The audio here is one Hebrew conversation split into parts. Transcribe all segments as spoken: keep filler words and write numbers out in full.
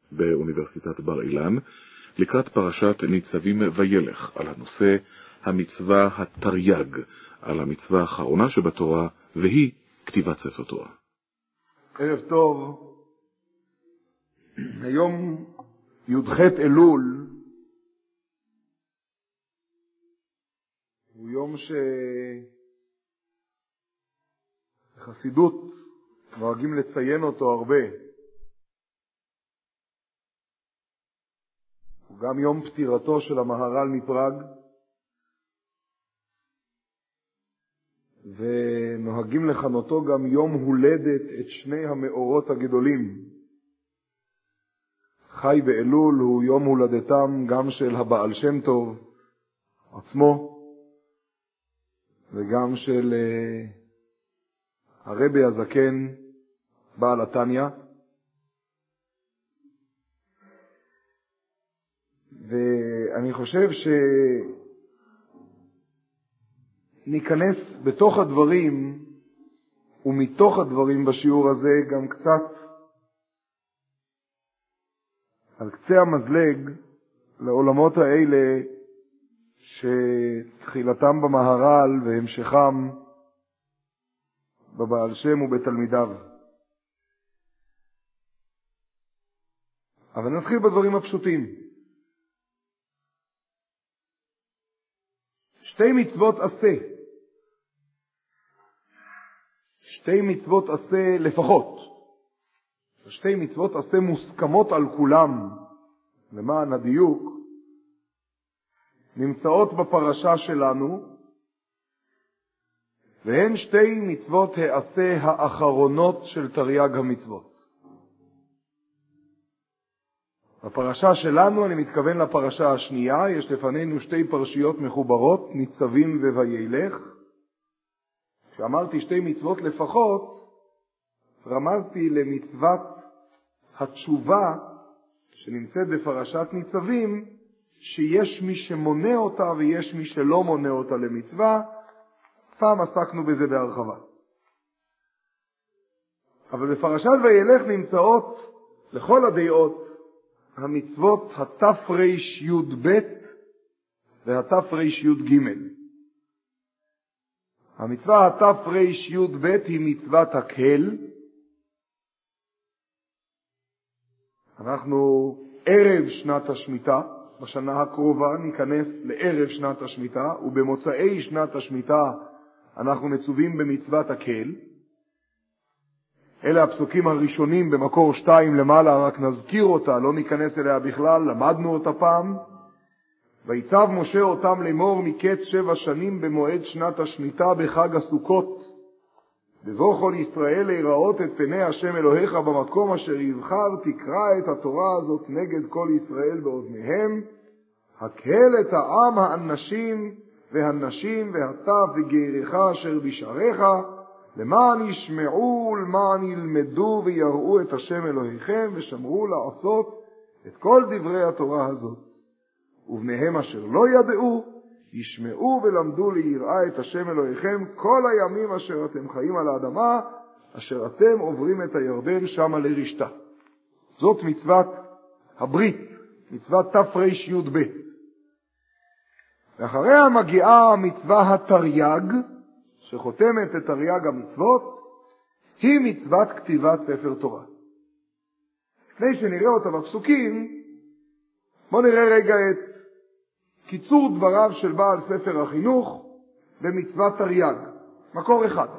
באוניברסיטת בר אילן, לקראת פרשת ניצבים וילך, על הנושא המצווה התרי"ג, על המצווה האחרונה שבתורה, והיא כתיבת ספר תורה. ערב טוב. היום י"ח אלול הוא יום שחסידות נוהגים לציין אותו הרבה. הוא גם יום פטירתו של המהר"ל מפראג, ונוהגים לכנותו גם יום הולדת את שני המאורות הגדולים. חי באלול הוא יום הולדתם גם של הבעל שם טוב עצמו, וגם של uh, הרבי הזקן בעל התניא. ואני חושב שניכנס בתוך הדברים ומתוך הדברים בשיעור הזה גם קצת על קצה המזלג לעולמות האלה שתחילתם במהר"ל והמשכם בבעל שם ובתלמידיו. אבל נתחיל בדברים הפשוטים. שתי מצוות עשה. שתי מצוות עשה לפחות. שתי מצוות עשה מוסכמות על כולם, למען הדיוק, נמצאות בפרשה שלנו, והן שתי מצוות העשה האחרונות של תרי"ג המצוות. בפרשה שלנו, אני מתכוון לפרשה השנייה, יש לפנינו שתי פרשיות מחוברות, ניצבים ווילך. כשאמרתי שתי מצוות לפחות, רמזתי למצוות התשובה שנמצאת בפרשת ניצבים, שיש מי שמונה אותה ויש מי שלא מונה אותה למצווה. פעם עסקנו בזה בהרחבה. אבל בפרשת וילך נמצאות לכל הדעות המצוות התר"י"ב והתר"י"ג. המצווה התר"י"ב היא מצוות הקהל. אנחנו ערב שנת השמיטה, בשנה הקרובה ניכנס לערב שנת השמיטה, ובמוצאי שנת השמיטה אנחנו מצווים במצוות הקהל. אלה הפסוקים הראשונים במקור שתיים למעלה, רק נזכיר אותה, לא ניכנס אליה בכלל, למדנו אותה פעם. ויצב משה אותם לאמור מקץ שבע שנים במועד שנת השמיטה בחג הסוכות. בבוא כל ישראל להיראות את פני השם אלוהיך במקום אשר יבחר, תקרא את התורה הזאת נגד כל ישראל באוזניהם. הקהל את העם האנשים והנשים והטף וגיירך אשר בשעריך, למען ישמעו ולמען ילמדו ויראו את השם אלוהיכם ושמרו לעשות את כל דברי התורה הזאת. ובניהם אשר לא ידעו ישמעו ולמדו ליראה את השם אלוהיכם כל הימים אשר אתם חיים על האדמה, אשר אתם עוברים את הירדן שמה לרשתה. זאת מצוות הברית, מצוות תר"י"ב. ואחריה מגיעה המצווה התרי"ג, שחותמת את תרי"ג המצוות, היא מצוות כתיבת ספר תורה. לפני שנראה אותה בפסוקים, בואו נראה רגע את קיצור דבריו של בעל ספר החינוך במצוות תרי"ג. מקור אחד.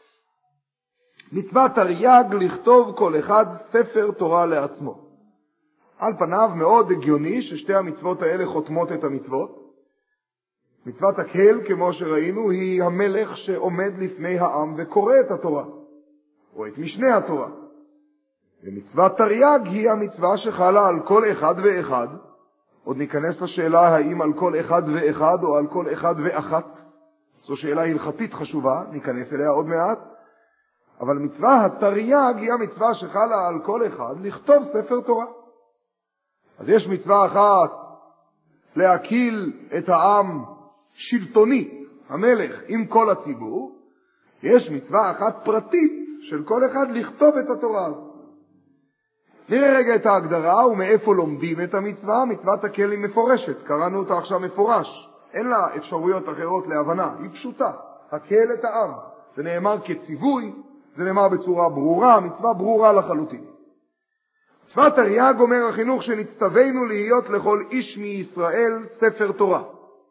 מצוות תרי"ג לכתוב כל אחד ספר תורה לעצמו. על פניו מאוד הגיוני ששתי המצוות האלה חותמות את המצוות. מצוות הקהל, כמו שראינו, היא המלך שעומד לפני העם וקורא את התורה, או את משנה התורה. ומצוות תרי"ג היא המצווה שחלה על כל אחד ואחד. עוד ניכנס לשאלה האם על כל אחד ואחד או על כל אחד ואחת. זו שאלה הלכתית חשובה, ניכנס אליה עוד מעט. אבל מצווה התרי"ג היא המצווה שחלה על כל אחד לכתוב ספר תורה. אז יש מצווה אחת להקיל את העם שלטונית, המלך, עם כל הציבור. יש מצווה אחת פרטית של כל אחד לכתוב את התורה הזאת. נראה רגע את ההגדרה ומאיפה לומדים את המצווה. מצוות הכלים מפורשת, קראנו אותה עכשיו מפורש. אין לה אפשרויות אחרות להבנה, היא פשוטה. הקל את העם. זה נאמר כציווי, זה נאמר בצורה ברורה, מצווה ברורה לחלוטין. מצוות תרי"ג אומר החינוך שנצטווינו להיות לכל איש מישראל ספר תורה.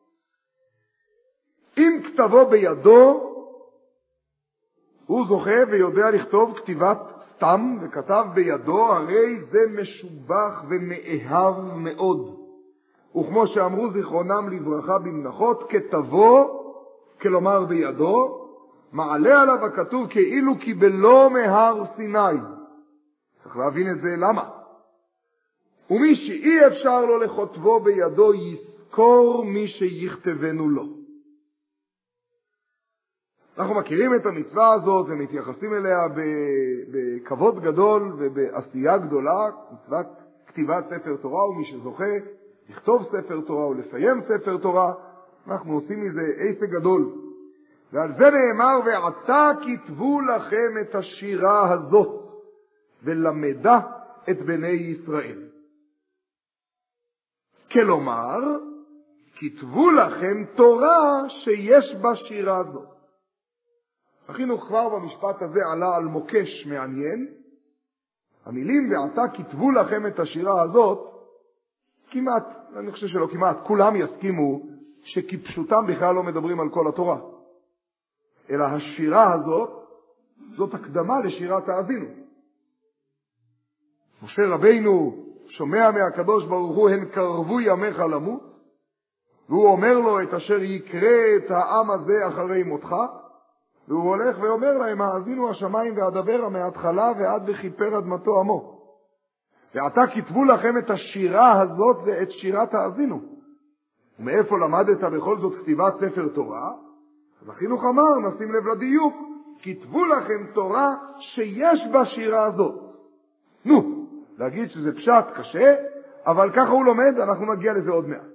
אם כתבו בידו, הוא זוכה ויודע לכתוב כתיבת סתם וכתב בידו, הרי זה משובח ומאהב מאוד. וכמו שאמרו זיכרונם לברכה במנחות, כתבו, כלומר בידו, מעלה עליו הכתוב כאילו קיבלו מהר סיני. צריך להבין את זה למה. ומי שאי אפשר לו לכותבו בידו יזכור מי שיכתבנו לו. אנחנו מכירים את המצווה הזאת ומתייחסים אליה בכבוד גדול ובעשייה גדולה, מצוות כתיבת ספר תורה, ומי שזוכה לכתוב ספר תורה ולסיים ספר תורה, אנחנו עושים מזה עסק גדול. ועל זה נאמר, ועתה כתבו לכם את השירה הזאת ולמדה את בני ישראל. כלומר, כתבו לכם תורה שיש בה שירה הזאת. החינוך כבר במשפט הזה עלה על מוקש מעניין. המילים ועתה כתבו לכם את השירה הזאת, כמעט, אני חושב שלא כמעט, כולם יסכימו שכפשוטם בכלל לא מדברים על כל התורה. אלא השירה הזאת, זאת הקדמה לשירת האזינו. משה רבינו שומע מהקדוש ברוך הוא, הן קרבו ימיך למות, והוא אומר לו את אשר יקרה את העם הזה אחרי מותך, והוא הולך ואומר להם, האזינו השמיים והדברה מההתחלה ועד וכיפר אדמתו עמו. ועתה כתבו לכם את השירה הזאת ואת שירת האזינו. ומאיפה למדת בכל זאת כתיבת ספר תורה? אז החינוך אמר, נשים לב לדיוק, כתבו לכם תורה שיש בה שירה הזאת. נו, להגיד שזה פשט קשה, אבל ככה הוא לומד, אנחנו נגיע לזה עוד מעט.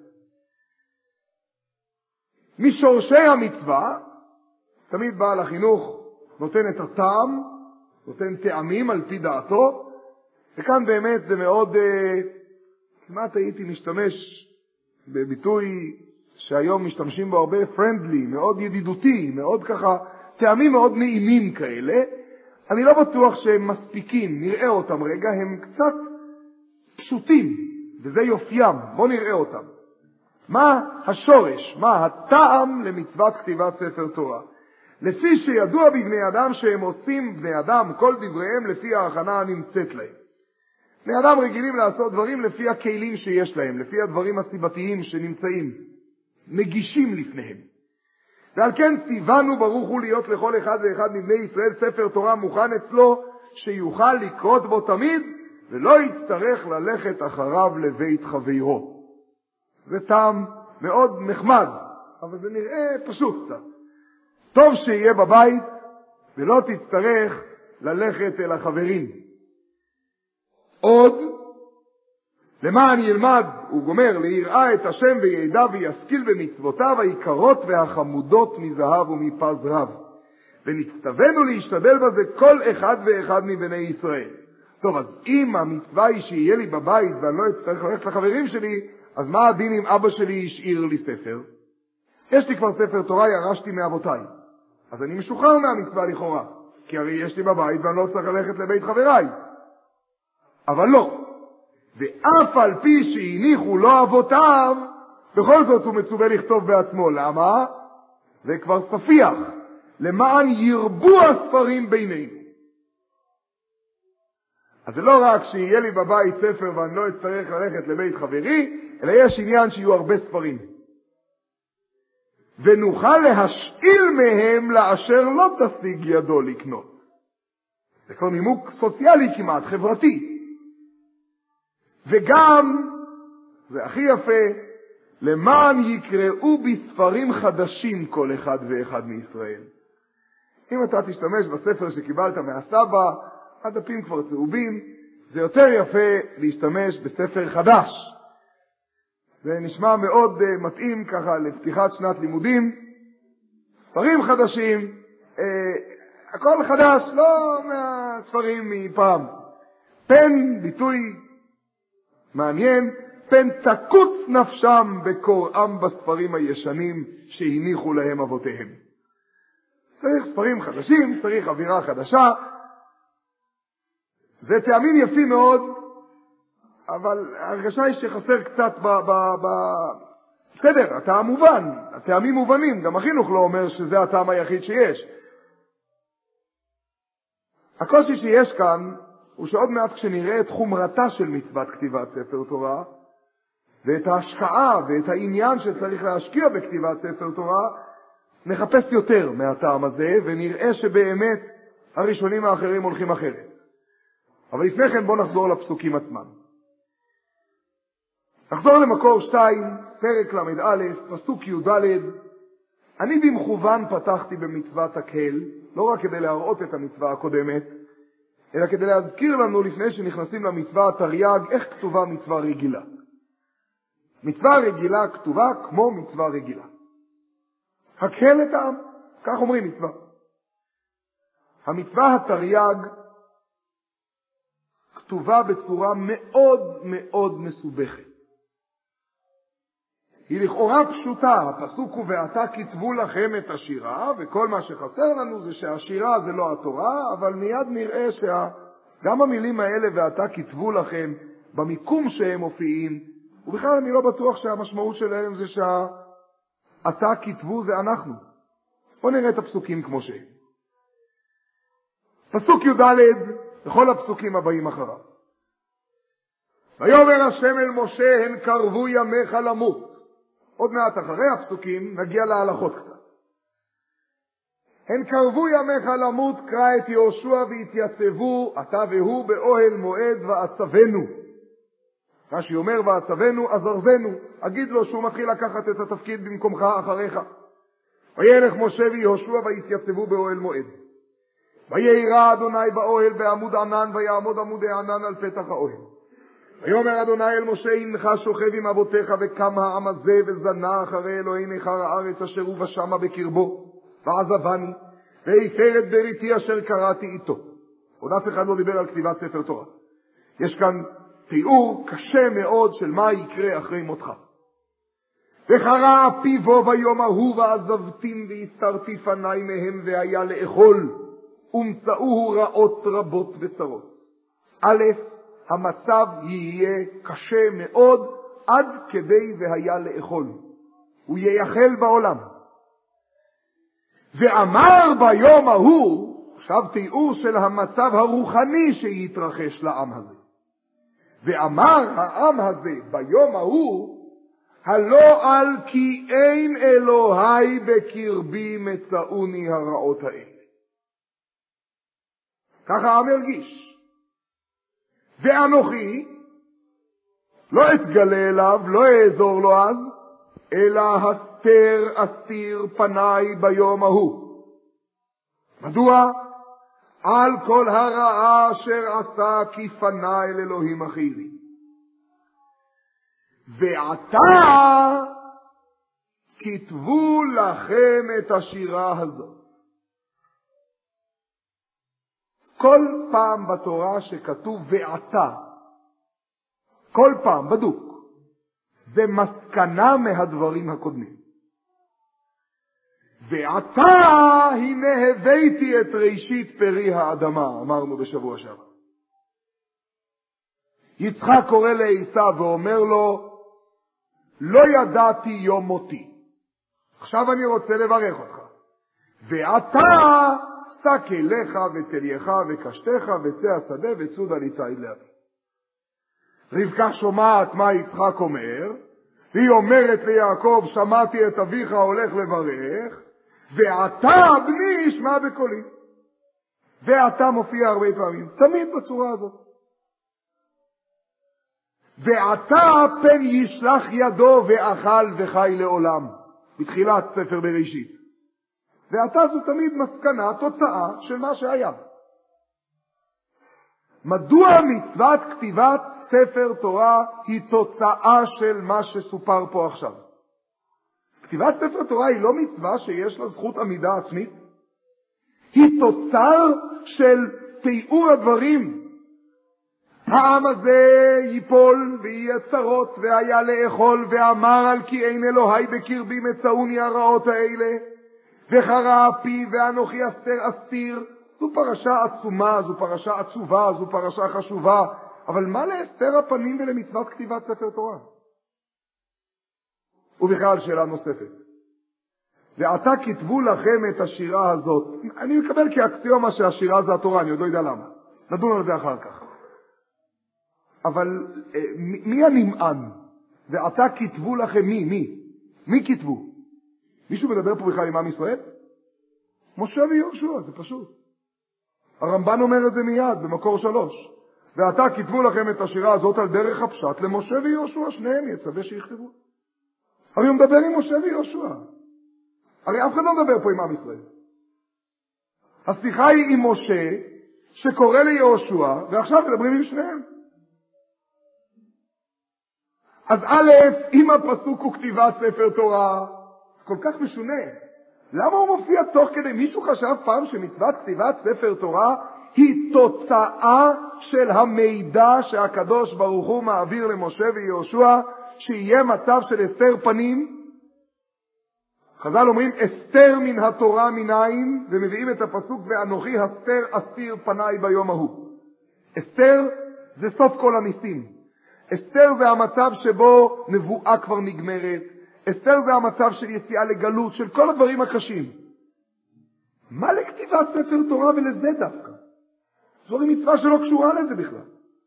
משורשי המצווה, תמיד בעל החינוך נותן את הטעם, נותן טעמים על פי דעתו, וכאן באמת זה מאוד, כמעט הייתי משתמש בביטוי שהיום משתמשים בו הרבה, friendly, מאוד ידידותי, מאוד ככה, טעמים מאוד נעימים כאלה. אני לא בטוח שהם מספיקים, נראה אותם רגע, הם קצת פשוטים, וזה יופיים, בוא נראה אותם. מה השורש, מה הטעם למצוות כתיבת ספר תורה? לפי שידוע בבני אדם שהם עושים בני אדם כל דבריהם לפי ההכנה הנמצאת להם. בני אדם רגילים לעשות דברים לפי הכלים שיש להם, לפי הדברים הסיבתיים שנמצאים, מגישים לפניהם. ועל כן ציוונו ברוך הוא להיות לכל אחד ואחד מבני ישראל ספר תורה מוכן אצלו, שיוכל לקרות בו תמיד, ולא יצטרך ללכת אחריו לבית חברו. זה טעם מאוד נחמד, אבל זה נראה פשוט קצת. טוב שיהיה בבית, ולא תצטרך ללכת אל החברים. עוד, למען ילמד, הוא גומר, ליראה את השם וידע וישכיל במצוותיו היקרות והחמודות מזהב ומפז רב. ונצטווינו להשתדל בזה כל אחד ואחד מבני ישראל. טוב, אז אם המצווה היא שיהיה לי בבית ואני לא אצטרך ללכת לחברים שלי, אז מה הדין אם אבא שלי השאיר לי ספר? יש לי כבר ספר תורה, ירשתי מאבותיי. אז אני משוחרר מהמצווה לכאורה, כי הרי יש לי בבית ואני לא צריך ללכת לבית חבריי. אבל לא. ואף על פי שהניחו לו אבותיו, בכל זאת הוא מצווה לכתוב בעצמו. למה? זה כבר ספיח. למען ירבו הספרים בינינו. אז זה לא רק שיהיה לי בבית ספר ואני לא אצטרך ללכת לבית חברי, אלא יש עניין שיהיו הרבה ספרים. ונוכל להשאיל מהם לאשר לא תשיג ידו לקנות. זה כבר נימוק סוציאלי כמעט, חברתי. וגם, זה הכי יפה, למען יקראו בספרים חדשים כל אחד ואחד מישראל. אם אתה תשתמש בספר שקיבלת מהסבא, הדפים כבר צהובים, זה יותר יפה להשתמש בספר חדש. זה נשמע מאוד uh, מתאים ככה לפתיחת שנת לימודים. ספרים חדשים, uh, הכל חדש, לא מהספרים מפעם. פן, ביטוי מעניין, פן תקוץ נפשם בקוראם בספרים הישנים שהניחו להם אבותיהם. צריך ספרים חדשים, צריך אווירה חדשה. זה טעמים יפים מאוד, אבל ההרגשה היא שחסר קצת ב... ב, ב בסדר, הטעם מובן, הטעמים מובנים, גם החינוך לא אומר שזה הטעם היחיד שיש. הקושי שיש כאן הוא שעוד מעט כשנראה את חומרתה של מצוות כתיבת ספר תורה, ואת ההשקעה ואת העניין שצריך להשקיע בכתיבת ספר תורה, נחפש יותר מהטעם הזה, ונראה שבאמת הראשונים האחרים הולכים אחרת. אבל לפני כן בוא נחזור לפסוקים עצמם. נחזור למקור שתיים, פרק למד א', פסוק י' ד'. אני במכוון פתחתי במצוות הקהל, לא רק כדי להראות את המצווה הקודמת, אלא כדי להזכיר לנו לפני שנכנסים למצווה התרי"ג, איך כתובה מצווה רגילה. מצווה רגילה כתובה כמו מצווה רגילה. הקהל את העם, כך אומרים מצווה. המצווה התרי"ג כתובה בצורה מאוד מאוד מסובכת. היא לכאורה פשוטה, הפסוק הוא ואתה כתבו לכם את השירה, וכל מה שחסר לנו זה שהשירה זה לא התורה, אבל מיד נראה שגם המילים האלה ואתה כתבו לכם במיקום שהם מופיעים, ובכלל אני לא בטוח שהמשמעות שלהם זה שאתה כתבו זה אנחנו. בוא נראה את הפסוקים כמו שהם. פסוק י' ד' וכל הפסוקים הבאים אחריו. ויאמר השם אל משה הן קרבו ימיך למות. עוד מעט אחרי הפסוקים נגיע להלכות קצת. הן קרבו ימיך למות, קרא את יהושע והתייצבו אתה והוא באוהל מועד ועצבנו. רש"י אומר ועצבנו עזרזנו, אגיד לו שהוא מתחיל לקחת את התפקיד במקומך אחריך. וילך משה ויהושע והתייצבו באוהל מועד. וירא אדוני באוהל בעמוד ענן, ויעמוד עמודי ענן על פתח האוהל. ויאמר אדוני אל משה הנך שוכב עם אבותיך, וקם העם הזה וזנה אחרי אלוהי נכר הארץ אשר הוא ושמה בקרבו, ועזבני והפר את בריתי אשר קראתי איתו. עוד אף אחד לא דיבר על כתיבת ספר תורה. יש כאן תיאור קשה מאוד של מה יקרה אחרי מותך. וחרה פיו ביום ההוא ועזבתים והסתרתי פני מהם והיה לאכול, ומצאוהו רעות רבות וצרות. א', המצב יהיה קשה מאוד עד כדי והיה לאכול. הוא ייחל בעולם. ואמר ביום ההוא, עכשיו תיאור של המצב הרוחני שיתרחש לעם הזה. ואמר העם הזה ביום ההוא, הלא על כי אין אלוהי בקרבי מצאוני הרעות האלה. ככה העם הרגיש. ואנוכי לא אתגלה אליו, לא אעזור לו אז, אלא הסתר אסתיר פניי ביום ההוא. מדוע? על כל הרעה אשר עשה כי פנה אל אלוהים אחרים. ועתה כתבו לכם את השירה הזאת. כל פעם בתורה שכתוב ועתה, כל פעם בדוק, זה מסקנה מהדברים הקודמים. ועתה הנה הבאתי את ראשית פרי האדמה, אמרנו בשבוע שעבר. יצחק קורא לעשיו ואומר לו, לא ידעתי יום מותי. עכשיו אני רוצה לברך אותך. ועתה שק אליך ותלייך וקשתך וצא השדה וצוד על יצעיד לאבי. רבקה שומעת מה יצחק אומר, והיא אומרת ליעקב, שמעתי את אביך הולך לברך, ועתה בני ישמע בקולי. ועתה מופיע הרבה פעמים, תמיד בצורה הזאת. ועתה פן ישלח ידו ואכל וחי לעולם, בתחילת ספר בראשית. ועתה זו תמיד מסקנה, תוצאה של מה שהיה. מדוע מצוות כתיבת ספר תורה היא תוצאה של מה שסופר פה עכשיו? כתיבת ספר תורה היא לא מצווה שיש לה זכות עמידה עצמית. היא תוצר של תיאור הדברים. העם הזה ייפול ויהיה צרות והיה לאכול ואמר על כי אין אלוהי בקרבי מצאוני הרעות האלה וחרה אפי ואנוכי אסתר אסתיר. זו פרשה עצומה, זו פרשה עצובה, זו פרשה חשובה, אבל מה להסתר הפנים ולמצוות כתיבת ספר תורה? ובכלל שאלה נוספת, ועתה כתבו לכם את השירה הזאת. אני מקבל כאקסיומה שהשירה זה התורה, אני עוד לא יודע למה, נדון על זה אחר כך. אבל מי הנמען? ועתה כתבו לכם מי? מי? מי כתבו? מישהו מדבר פה בכלל עם עם ישראל? משה ויהושע, זה פשוט. הרמב"ן אומר את זה מיד במקור שלוש. ועתה כתבו לכם את השירה הזאת על דרך הפשט למשה ויהושע, שניהם יצווה שיכתבו. הרי הוא מדבר עם משה ויהושע. הרי אף אחד לא מדבר פה עם עם ישראל. השיחה היא עם משה שקורא ליהושע, ועכשיו מדברים עם שניהם. אז א', אם הפסוק הוא כתיבת ספר תורה, כל כך משונה. למה הוא מופיע תוך כדי? מישהו חשב פעם שמצוות כתיבת ספר תורה היא תוצאה של המידע שהקדוש ברוך הוא מעביר למשה ויהושע, שיהיה מצב של הסתר פנים? חז"ל אומרים, הסתר מן התורה מנין, ומביאים את הפסוק, ואנוכי הסתר אסתיר פניי ביום ההוא. הסתר זה סוף כל הניסים. הסתר זה המצב שבו נבואה כבר נגמרת. הסתר זה המצב של יציאה לגלות, של כל הדברים הקשים. מה לכתיבת ספר תורה ולזה דווקא? זו מצווה שלא קשורה לזה בכלל.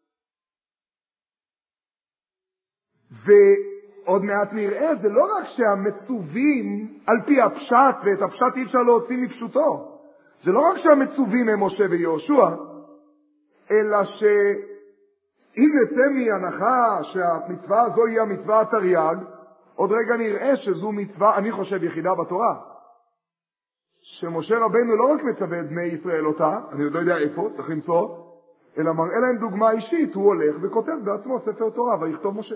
ועוד מעט נראה, זה לא רק שהמצווים על פי הפשט, ואת הפשט אי אפשר להוציא מפשוטו. זה לא רק שהמצווים הם משה ויהושע, אלא שאם נצא מהנחה שהמצווה הזו היא המצווה התרי"ג, עוד רגע נראה שזו מצווה, אני חושב, יחידה בתורה. שמשה רבנו לא רק מצווה את בני ישראל אותה, אני עוד לא יודע איפה, צריך למצוא, אלא מראה להם דוגמה אישית, הוא הולך וכותב בעצמו ספר תורה, ויכתוב משה.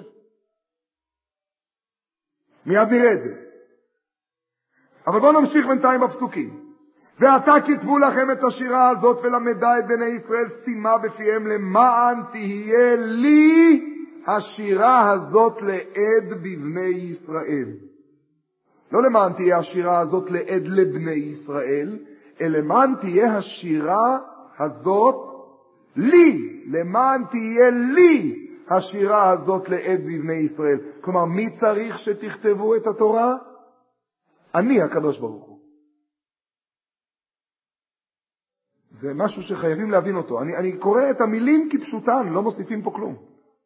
מיד נראה את זה. אבל בואו נמשיך בינתיים בפסוקים. ועתה כתבו לכם את השירה הזאת ולמדה את בני ישראל שימה בפיהם למען תהיה לי השירה הזאת לעד בבני ישראל. לא למען תהיה השירה הזאת לעד לבני ישראל, אלא למען תהיה השירה הזאת לי, למען תהיה לי השירה הזאת לעד בבני ישראל. כלומר, מי צריך שתכתבו את התורה? אני, הקדוש ברוך הוא. זה משהו שחייבים להבין אותו. אני, אני קורא את המילים כפשוטן, לא מוסיפים פה כלום.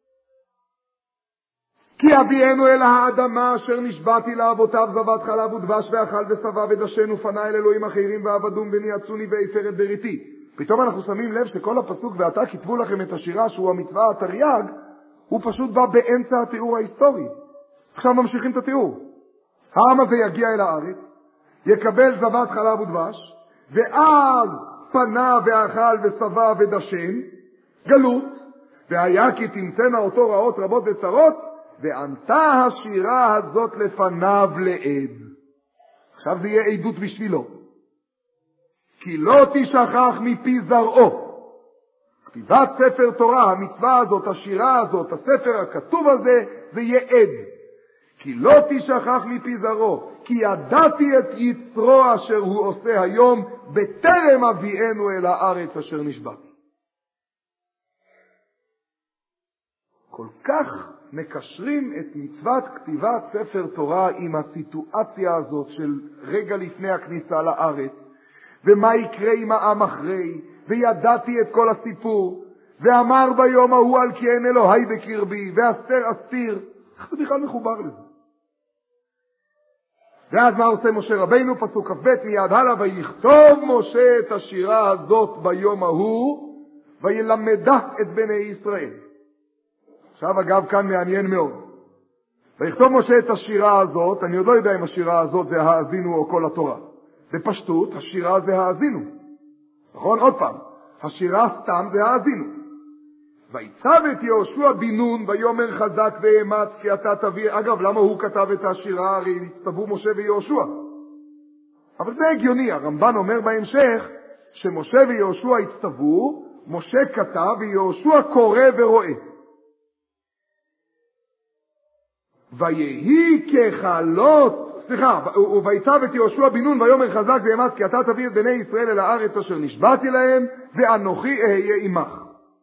כי אביאנו אל האדמה אשר נשבעתי לאבותיו זבת חלב ודבש ואכל ושבע ודשן ופנה אל אלוהים אחרים ועבדום וניעצוני והפר את בריתי. פתאום אנחנו שמים לב שכל הפסוק ועתה כתבו לכם את השירה שהוא המצווה התרי"ג, הוא פשוט בא באמצע התיאור ההיסטורי. עכשיו ממשיכים את התיאור. העם הזה יגיע אל הארץ, יקבל זבת חלב ודבש, ואז פנה ואכל ושבע ודשן, גלות, והיה כי תמצאנה אותו רעות רבות וצרות, וענתה השירה הזאת לפניו לעד. עכשיו זה יהיה עדות בשבילו. כי לא תשכח מפי זרעו. כתיבת ספר תורה, המצווה הזאת, השירה הזאת, הספר הכתוב הזה, זה יהיה עד. כי לא תשכח מפי זרעו, כי ידעתי את יצרו אשר הוא עושה היום, בטרם אביאנו אל הארץ אשר נשבעתי. כל כך מקשרים את מצוות כתיבת ספר תורה עם הסיטואציה הזאת של רגע לפני הכניסה לארץ, ומה יקרה עם העם אחרי, וידעתי את כל הסיפור, ואמר ביום ההוא על כי אין אלוהי בקרבי, ואסתר אסתיר. איך זה בכלל מחובר לזה? ואז מה עושה משה רבנו? פסוק כ"ב מיד הלאה, ויכתוב משה את השירה הזאת ביום ההוא, וילמדה את בני ישראל. עכשיו אגב כאן מעניין מאוד. ויכתוב משה את השירה הזאת, אני עוד לא יודע אם השירה הזאת זה האזינו או כל התורה. בפשטות, השירה זה האזינו. נכון? עוד פעם. השירה סתם זה האזינו. ויצב את יהושע בן נון ויאמר חזק ואמץ כי אתה תביא. אגב, למה הוא כתב את השירה? הרי הצטוו משה ויהושע. אבל זה הגיוני. הרמב"ן אומר בהמשך שמשה ויהושע הצטוו, משה כתב ויהושע קורא ורואה. ויהי ככלות, סליחה, ויצב את יהושע בן נון ויאמר חזק ואמץ כי אתה תביא את בני ישראל אל הארץ אשר נשבעתי להם ואנוכי אהיה עמך.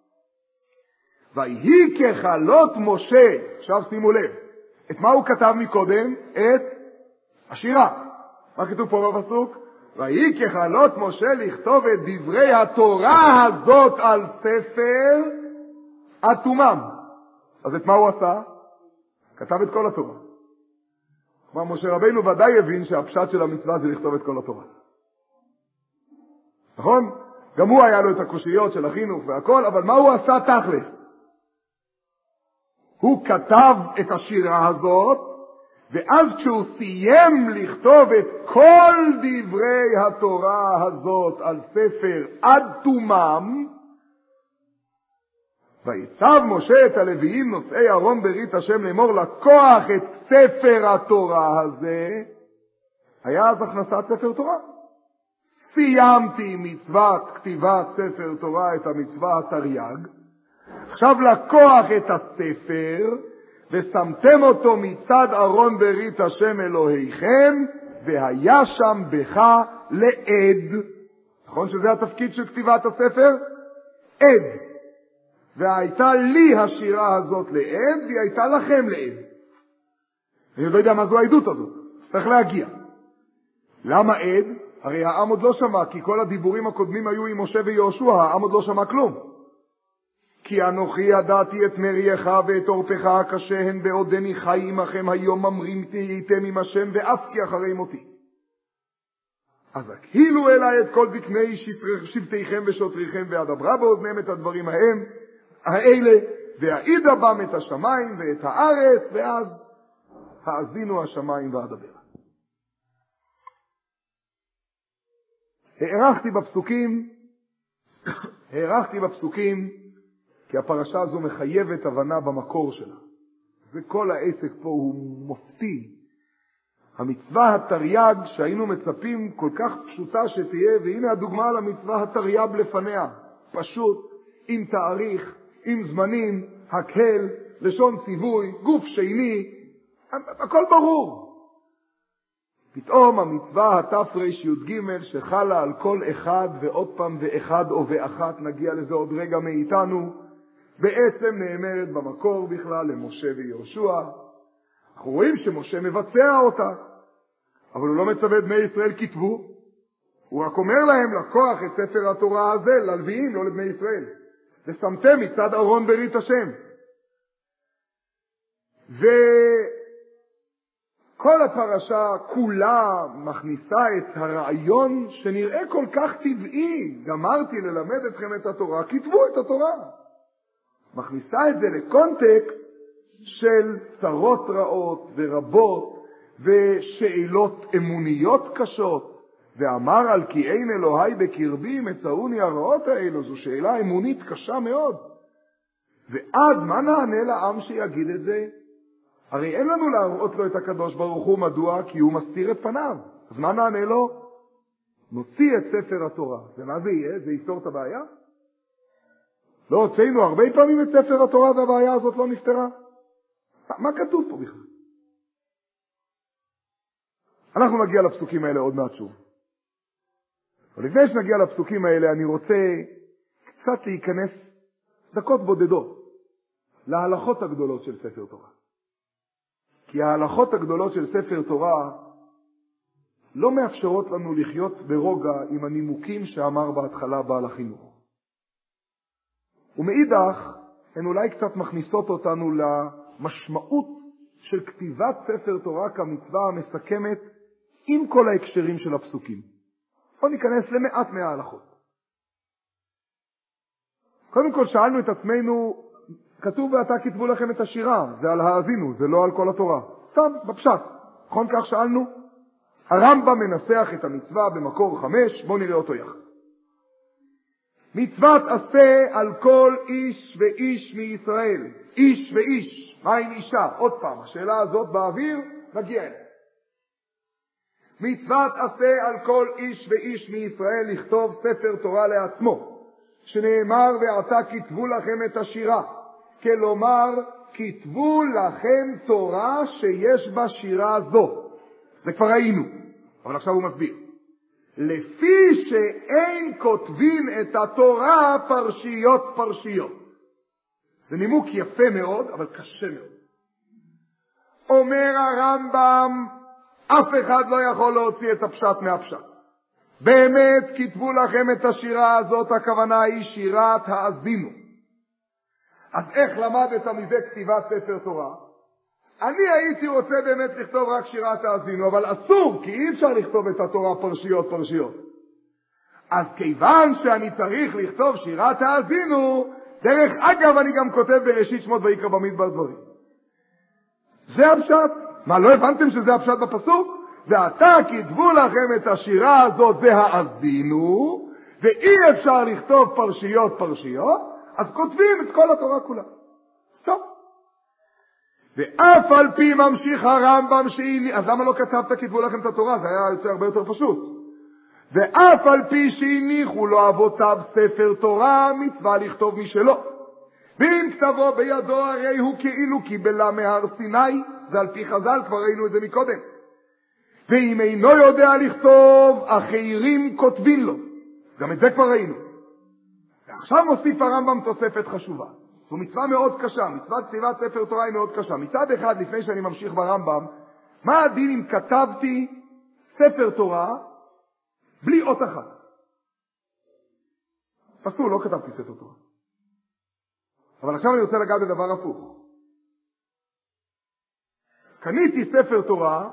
ויהי ככלות משה, עכשיו שימו לב, את מה הוא כתב מקודם? את השירה. מה כתוב פה בפסוק? ויהי ככלות משה לכתוב את דברי התורה הזאת על ספר אטומם. אז את מה הוא עשה? כתב את כל התורה. כלומר, משה רבינו ודאי הבין שהפשט של המצווה זה לכתוב את כל התורה. נכון? גם הוא היה לו את הקושיות של החינוך והכל, אבל מה הוא עשה תכלס? הוא כתב את השירה הזאת, ואז כשהוא סיים לכתוב את כל דברי התורה הזאת על ספר עד תומם, ויצב משה את הלוויים נושאי ארון ברית השם לאמור לקוח את ספר התורה הזה, היה אז הכנסת ספר תורה. סיימתי מצוות כתיבת ספר תורה, את המצווה התרי"ג, עכשיו לקוח את הספר ושמתם אותו מצד ארון ברית השם אלוהיכם, והיה שם בך לעד. נכון שזה התפקיד של כתיבת הספר? עד. והייתה לי השירה הזאת לעד, והיא הייתה לכם לעד. אני לא יודע מה זו העדות הזאת, צריך להגיע. למה עד? הרי העם עוד לא שמע, כי כל הדיבורים הקודמים היו עם משה ויהושע, העם עוד לא שמע כלום. כי אנוכי ידעתי את מרייך ואת עורפך הקשה הן בעודני חי עמכם היום ממרים תהייתם עם השם ואף כי אחרי מותי. אז הקהילו אליי את כל זקני שבטיכם ושוטריכם ואדברה באוזניהם את הדברים ההם האלה והעידה בם את השמיים ואת הארץ, ואז האזינו השמיים ואדבר. הערכתי בפסוקים הערכתי בפסוקים כי הפרשה הזו מחייבת הבנה במקור שלה. וכל העסק פה הוא מופתי. המצווה התרי"ג שהיינו מצפים כל כך פשוטה שתהיה, והנה הדוגמה למצווה התרי"ב לפניה. פשוט, עם תאריך, עם זמנים, הקהל, לשון ציווי, גוף שני, הכל ברור. פתאום המצווה התרי"ג שחלה על כל אחד ועוד פעם ואחד או ואחת, נגיע לזה עוד רגע מאיתנו, בעצם נאמרת במקור בכלל למשה ויהושע. אנחנו רואים שמשה מבצע אותה, אבל הוא לא מצווה את בני ישראל כתבו, הוא רק אומר להם לקוח את ספר התורה הזה ללוויים, לא לבני ישראל, ושמתם מצד ארון ברית השם. וכל הפרשה כולה מכניסה את הרעיון שנראה כל כך טבעי, גמרתי ללמד אתכם את התורה, כתבו את התורה. מכניסה את זה לקונטקסט של צרות רעות ורבות ושאלות אמוניות קשות. ואמר על כי אין אלוהי בקרבי מצאוני הרעות האלו, זו שאלה אמונית קשה מאוד. ועד מה נענה לעם שיגיד את זה? הרי אין לנו להראות לו את הקדוש ברוך הוא. מדוע? כי הוא מסתיר את פניו. אז מה נענה לו? נוציא את ספר התורה. ומה זה יהיה? זה יפתור את הבעיה? לא הוצאנו הרבה פעמים את ספר התורה והבעיה הזאת לא נפתרה? מה כתוב פה בכלל? אנחנו נגיע לפסוקים האלה עוד מעט שוב. אבל לפני שנגיע לפסוקים האלה אני רוצה קצת להיכנס דקות בודדות להלכות הגדולות של ספר תורה. כי ההלכות הגדולות של ספר תורה לא מאפשרות לנו לחיות ברוגע עם הנימוקים שאמר בהתחלה בעל החינוך. ומאידך, הן אולי קצת מכניסות אותנו למשמעות של כתיבת ספר תורה כמצווה המסכמת עם כל ההקשרים של הפסוקים. בואו ניכנס למעט מההלכות. קודם כל שאלנו את עצמנו, כתוב ואתה כתבו לכם את השירה, זה על האזינו, זה לא על כל התורה. סתם, בפשט. נכון כך שאלנו? הרמב"ם מנסח את המצווה במקור חמש, בואו נראה אותו יחד. מצוות עשה על כל איש ואיש מישראל. איש ואיש. מה עם אישה? עוד פעם, השאלה הזאת באוויר, נגיע אליה. מצוות עשה על כל איש ואיש מישראל לכתוב ספר תורה לעצמו, שנאמר ועתה כתבו לכם את השירה, כלומר כתבו לכם תורה שיש בה שירה זו. זה כבר ראינו, אבל עכשיו הוא מסביר. לפי שאין כותבים את התורה פרשיות פרשיות. זה נימוק יפה מאוד, אבל קשה מאוד. אומר הרמב"ם, אף אחד לא יכול להוציא את הפשט מהפשט. באמת כתבו לכם את השירה הזאת, הכוונה היא שירת האזינו. אז איך למדת מזה כתיבת ספר תורה? אני הייתי רוצה באמת לכתוב רק שירת האזינו, אבל אסור, כי אי אפשר לכתוב את התורה פרשיות פרשיות. אז כיוון שאני צריך לכתוב שירת האזינו, דרך אגב אני גם כותב בראשית שמות ויקרא במדבר דברים. זה הפשט. מה, לא הבנתם שזה הפשט בפסוק? ועתה כתבו לכם את השירה הזאת והאזינו, ואי אפשר לכתוב פרשיות פרשיות, אז כותבים את כל התורה כולה. טוב. ואף על פי ממשיך הרמב"ם שהיא... אז למה לא כתבת כתבו לכם את התורה? זה היה יוצא הרבה יותר פשוט. ואף על פי שהניחו לו אבותיו ספר תורה, מצווה לכתוב משלו. ואם כתבו בידו הרי הוא כאילו קיבלה מהר סיני, זה על פי חז"ל, כבר ראינו את זה מקודם. ואם אינו יודע לכתוב, אחרים כותבים לו. גם את זה כבר ראינו. ועכשיו מוסיף הרמב"ם תוספת חשובה. זו מצווה מאוד קשה, מצוות כתיבת ספר תורה היא מאוד קשה. מצד אחד, לפני שאני ממשיך ברמב"ם, מה הדין אם כתבתי ספר תורה בלי אות אחת? פסול, לא כתבתי ספר תורה. אבל עכשיו אני רוצה לגעת בדבר הפוך. קניתי ספר תורה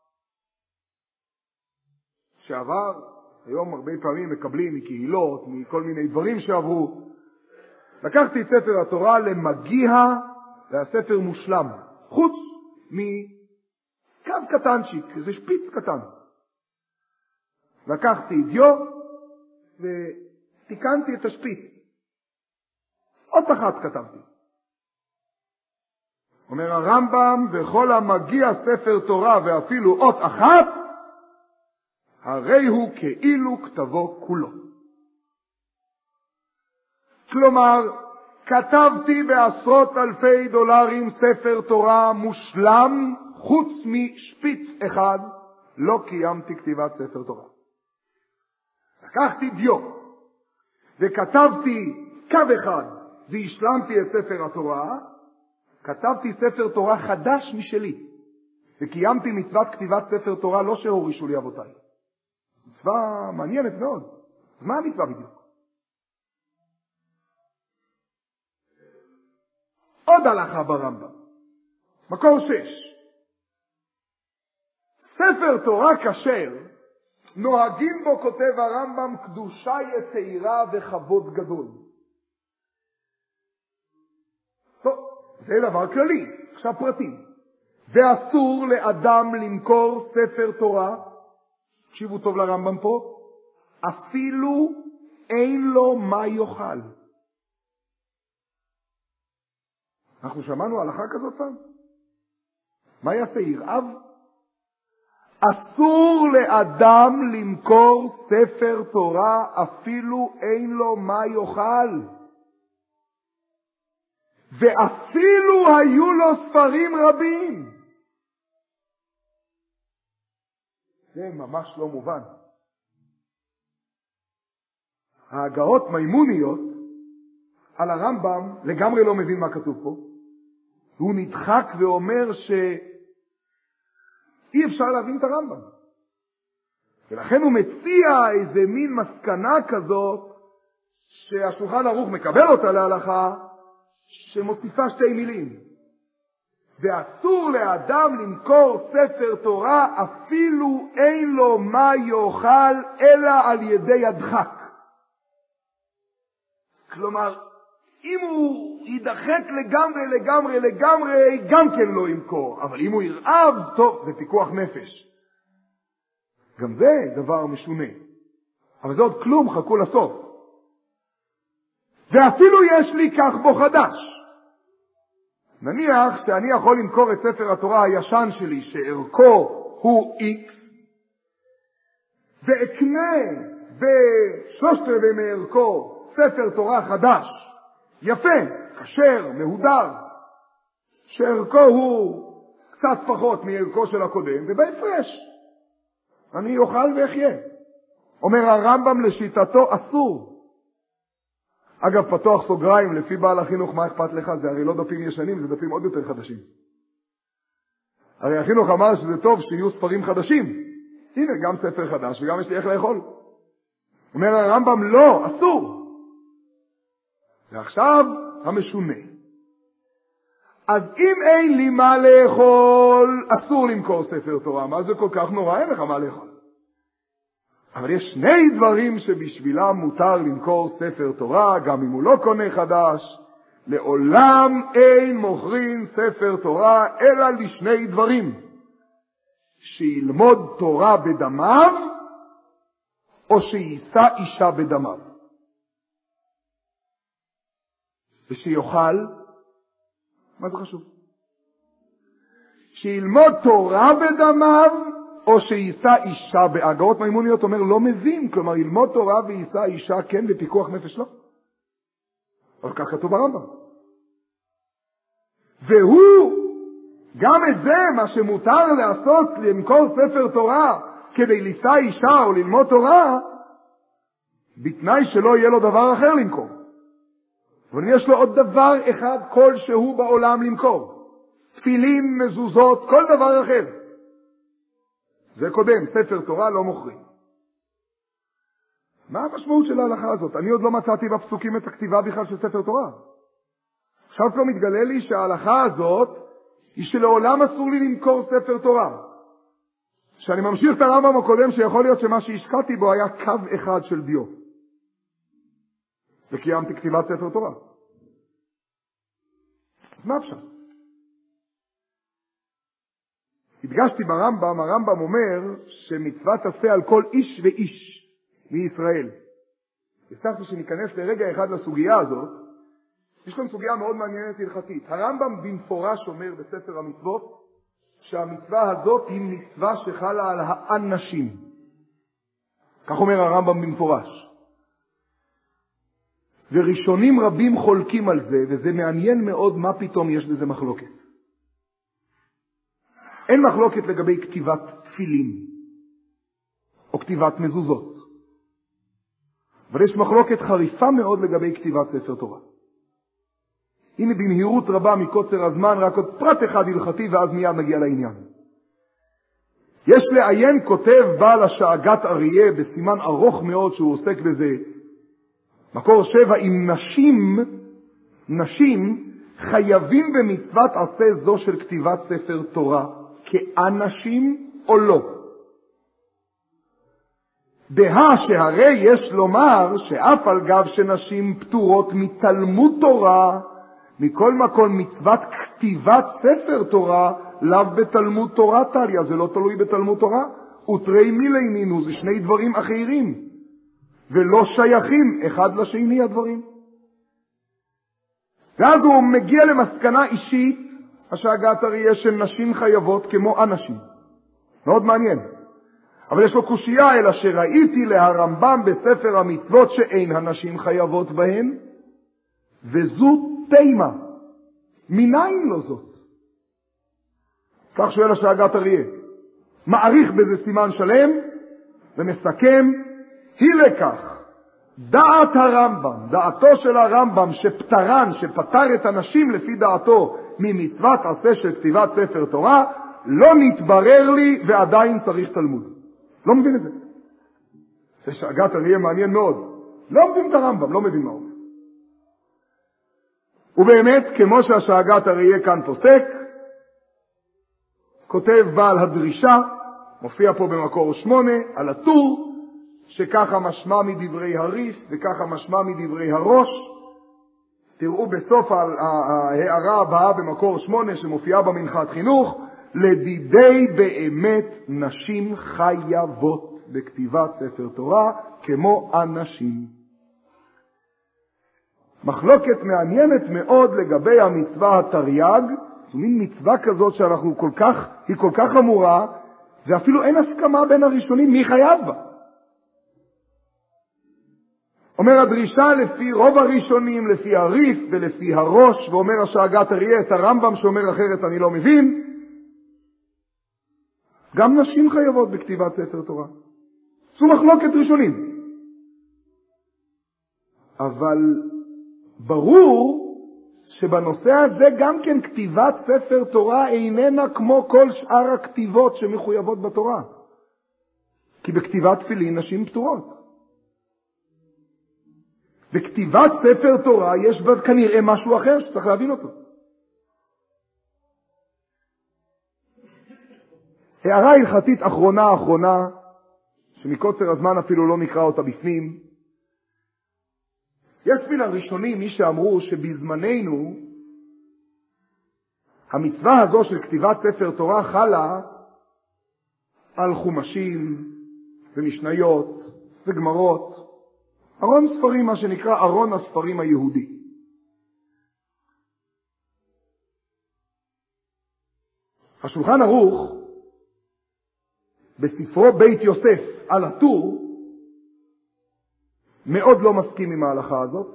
שעבר, היום הרבה פעמים מקבלים מקהילות, מכל מיני דברים שעברו. לקחתי את ספר התורה למגיע, והספר מושלם, חוץ מקו קטנצ'יק, איזה שפיץ קטן. לקחתי דיו ותיקנתי את השפיץ. אות אחת כתבתי. אומר הרמב"ם, וכל המגיע ספר תורה ואפילו אות אחת, הרי הוא כאילו כתבו כולו. כלומר, כתבתי בעשרות אלפי דולרים ספר תורה מושלם, חוץ משפיץ אחד, לא קיימתי כתיבת ספר תורה. לקחתי דיו, וכתבתי קו אחד, והשלמתי את ספר התורה, כתבתי ספר תורה חדש משלי, וקיימתי מצוות כתיבת ספר תורה לא שהורישו לי אבותיי. מצווה מעניינת מאוד. אז מה המצווה בדיוק? עוד הלכה ברמב"ם. מקור שש. ספר תורה כשר, נוהגים בו, כותב הרמב"ם, קדושה יתירה וכבוד גדול. טוב, זה דבר כללי. עכשיו פרטים. ואסור לאדם למכור ספר תורה, תקשיבו טוב לרמב"ם פה, אפילו אין לו מה יאכל. אנחנו שמענו הלכה כזאת פעם? מה יעשה, ירעב? אסור לאדם למכור ספר תורה אפילו אין לו מה יאכל. ואפילו היו לו ספרים רבים. זה ממש לא מובן. ההגאות מימוניות על הרמב"ם לגמרי לא מבין מה כתוב פה. הוא נדחק ואומר שאי אפשר להבין את הרמב"ם. ולכן הוא מציע איזה מין מסקנה כזאת שהשולחן ערוך מקבל אותה להלכה, שמוסיפה שתי מילים. ואסור לאדם למכור ספר תורה אפילו אין לו מה יאכל אלא על ידי הדחק. כלומר, אם הוא ידחק לגמרי לגמרי לגמרי גם כן לא ימכור, אבל אם הוא ירעב, טוב, זה פיקוח נפש. גם זה דבר משונה. אבל זה עוד כלום, חכו לסוף. ואפילו יש לי כך בו חדש. נניח שאני יכול למכור את ספר התורה הישן שלי, שערכו הוא X, ואקנה בשלושת רבעי מערכו ספר תורה חדש, יפה, כשר, מהודר, שערכו הוא קצת פחות מערכו של הקודם, ובהפרש אני אוכל ואחיה. אומר הרמב"ם לשיטתו אסור. אגב, פתוח סוגריים, לפי בעל החינוך, מה אכפת לך? זה הרי לא דפים ישנים, זה דפים עוד יותר חדשים. הרי החינוך אמר שזה טוב שיהיו ספרים חדשים. הנה, גם ספר חדש וגם יש לי איך לאכול. אומר הרמב"ם, לא, אסור. ועכשיו המשונה. אז אם אין לי מה לאכול, אסור למכור ספר תורה. מה זה כל כך נורא? אין לך מה לאכול. אבל יש שני דברים שבשבילם מותר למכור ספר תורה, גם אם הוא לא קונה חדש. לעולם אין מוכרים ספר תורה, אלא לשני דברים. שילמוד תורה בדמיו, או שיישא אישה בדמיו. ושיוכל, מה זה חשוב? שילמוד תורה בדמיו, או שיישא אישה בהגאות מימוניות, אומר לא מבין, כלומר ילמוד תורה ויישא אישה כן בפיקוח נפש לא. אבל כך כתוב ברמב"ם. והוא, גם את זה, מה שמותר לעשות, למכור ספר תורה, כדי לישא אישה או ללמוד תורה, בתנאי שלא יהיה לו דבר אחר למכור. אבל יש לו עוד דבר אחד כלשהו בעולם למכור. תפילים, מזוזות, כל דבר אחר. זה קודם, ספר תורה לא מוכרים. מה המשמעות של ההלכה הזאת? אני עוד לא מצאתי בפסוקים את הכתיבה בכלל של ספר תורה. עכשיו כבר מתגלה לי שההלכה הזאת היא שלעולם אסור לי למכור ספר תורה. שאני ממשיך את הרמב"ם הקודם שיכול להיות שמה שהשקעתי בו היה קו אחד של דיו. וקיימתי כתיבת ספר תורה. אז מה אפשר? הדגשתי ברמב"ם, הרמב"ם אומר שמצוות עשה על כל איש ואיש מישראל. הבטחתי שניכנס לרגע אחד לסוגיה הזאת. יש כאן סוגיה מאוד מעניינת הלכתית. הרמב"ם במפורש אומר בספר המצוות שהמצווה הזאת היא מצווה שחלה על האנשים. כך אומר הרמב"ם במפורש. וראשונים רבים חולקים על זה, וזה מעניין מאוד מה פתאום יש בזה מחלוקת. אין מחלוקת לגבי כתיבת תפילין, או כתיבת מזוזות. אבל יש מחלוקת חריפה מאוד לגבי כתיבת ספר תורה. הנה במהירות רבה מקוצר הזמן, רק עוד פרט אחד הלכתי, ואז מיד נגיע לעניין. יש לעיין, כותב בעל השאגת אריה, בסימן ארוך מאוד שהוא עוסק בזה, מקור שבע, אם נשים, נשים חייבים במצוות עשה זו של כתיבת ספר תורה, כאנשים או לא. דה שהרי יש לומר שאף על גב שנשים פטורות מתלמוד תורה, מכל מקום מצוות כתיבת ספר תורה, לאו בתלמוד תורה תליה, זה לא תלוי בתלמוד תורה, ותרי מילינינו, זה שני דברים אחרים, ולא שייכים אחד לשני הדברים. ואז הוא מגיע למסקנה אישית, השאגת אריה של נשים חייבות כמו אנשים. מאוד מעניין. אבל יש לו קושייה, אלא שראיתי להרמב"ם בספר המצוות שאין הנשים חייבות בהן, וזו תימה. מניין לא זאת? כך שואל השאגת אריה. מעריך בזה סימן שלם, ומסכם, היא לכך, דעת הרמב"ם, דעתו של הרמב"ם שפטרן, שפטר את הנשים לפי דעתו ממצוות עשה של כתיבת ספר תורה, לא נתברר לי ועדיין צריך תלמוד. לא מבין את זה. זה שאגת אריה מעניין מאוד. לא מבין את הרמב"ם, לא מבין מה הוא. ובאמת, כמו שהשאגת אריה כאן פוסק, כותב בעל הדרישה, מופיע פה במקור שמונה, על הטור, שככה משמע מדברי הריף, וככה משמע מדברי הראש. תראו בסוף ההערה הבאה במקור שמונה, שמופיעה במנחת חינוך, לדידי באמת נשים חייבות בכתיבת ספר תורה, כמו אנשים. מחלוקת מעניינת מאוד לגבי המצווה התרי"ג, זו מין מצווה כזאת שאנחנו כל כך, היא כל כך אמורה, ואפילו אין הסכמה בין הראשונים מי חייב בה. אומר הדרישה לפי רוב הראשונים, לפי הריף ולפי הראש, ואומר השאגת אריה את הרמב"ם שאומר אחרת אני לא מבין. גם נשים חייבות בכתיבת ספר תורה. זו מחלוקת ראשונים. אבל ברור שבנושא הזה גם כן כתיבת ספר תורה איננה כמו כל שאר הכתיבות שמחויבות בתורה. כי בכתיבת תפילין נשים פטורות. בכתיבת ספר תורה יש בה כנראה משהו אחר שצריך להבין אותו. הערה הלכתית אחרונה אחרונה, שמקוצר הזמן אפילו לא נקרא אותה בפנים. יש מן הראשונים מי שאמרו שבזמננו המצווה הזו של כתיבת ספר תורה חלה על חומשים ומשניות וגמרות, ארון ספרים, מה שנקרא ארון הספרים היהודי. השולחן ערוך בספרו בית יוסף על הטור מאוד לא מסכים עם ההלכה הזאת,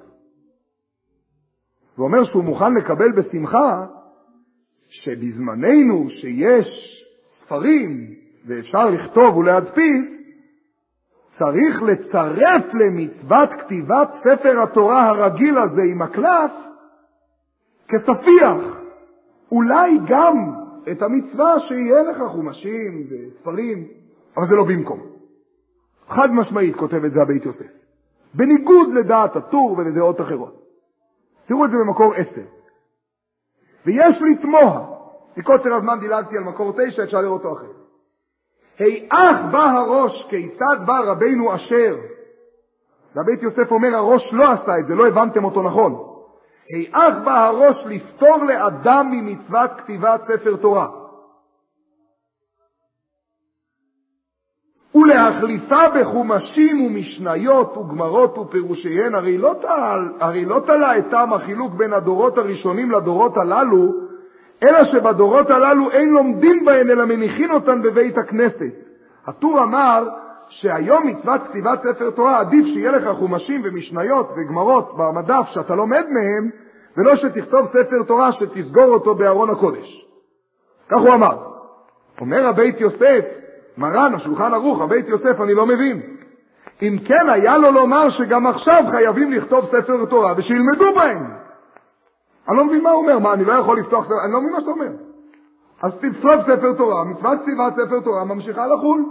ואומר שהוא מוכן לקבל בשמחה שבזמננו שיש ספרים ואפשר לכתוב ולהדפיס, צריך לצרף למצוות כתיבת ספר התורה הרגיל הזה עם הקלף כספיח אולי גם את המצווה שיהיה לך חומשים וספרים, אבל זה לא במקום. חד משמעית כותב את זה הבית יוסף, בניגוד לדעת הטור ולדעות אחרות. תראו את זה במקור עשר. ויש לתמוה, מקוצר הזמן דילגתי על מקור תשע, אפשר לראות אותו אחר. היאך בא הראש, כיצד בא רבינו אשר? והבית יוסף אומר הראש לא עשה את זה, לא הבנתם אותו נכון. היאך בא הראש לפתור לאדם ממצוות כתיבת ספר תורה ולהחליפה בחומשים ומשניות וגמרות ופירושיהן. הרי לא תל, הרי לא תלה את טעם החילוק בין הדורות הראשונים לדורות הללו, אלא שבדורות הללו אין לומדים בהן אלא מניחין אותן בבית הכנסת. הטור אמר שהיום מצוות כתיבת ספר תורה עדיף שיהיה לך חומשים ומשניות וגמרות במדף שאתה לומד מהם, ולא שתכתוב ספר תורה שתסגור אותו בארון הקודש. כך הוא אמר. אומר הבית יוסף, מרן השולחן ערוך, הבית יוסף, אני לא מבין. אם כן היה לו לומר שגם עכשיו חייבים לכתוב ספר תורה ושילמדו בהם. אני לא מבין מה הוא אומר. מה, אני לא יכול לפתוח ספר? אני לא מבין מה שאתה אומר. אז תכתוב ספר תורה, מצוות כתיבת ספר תורה ממשיכה לחול.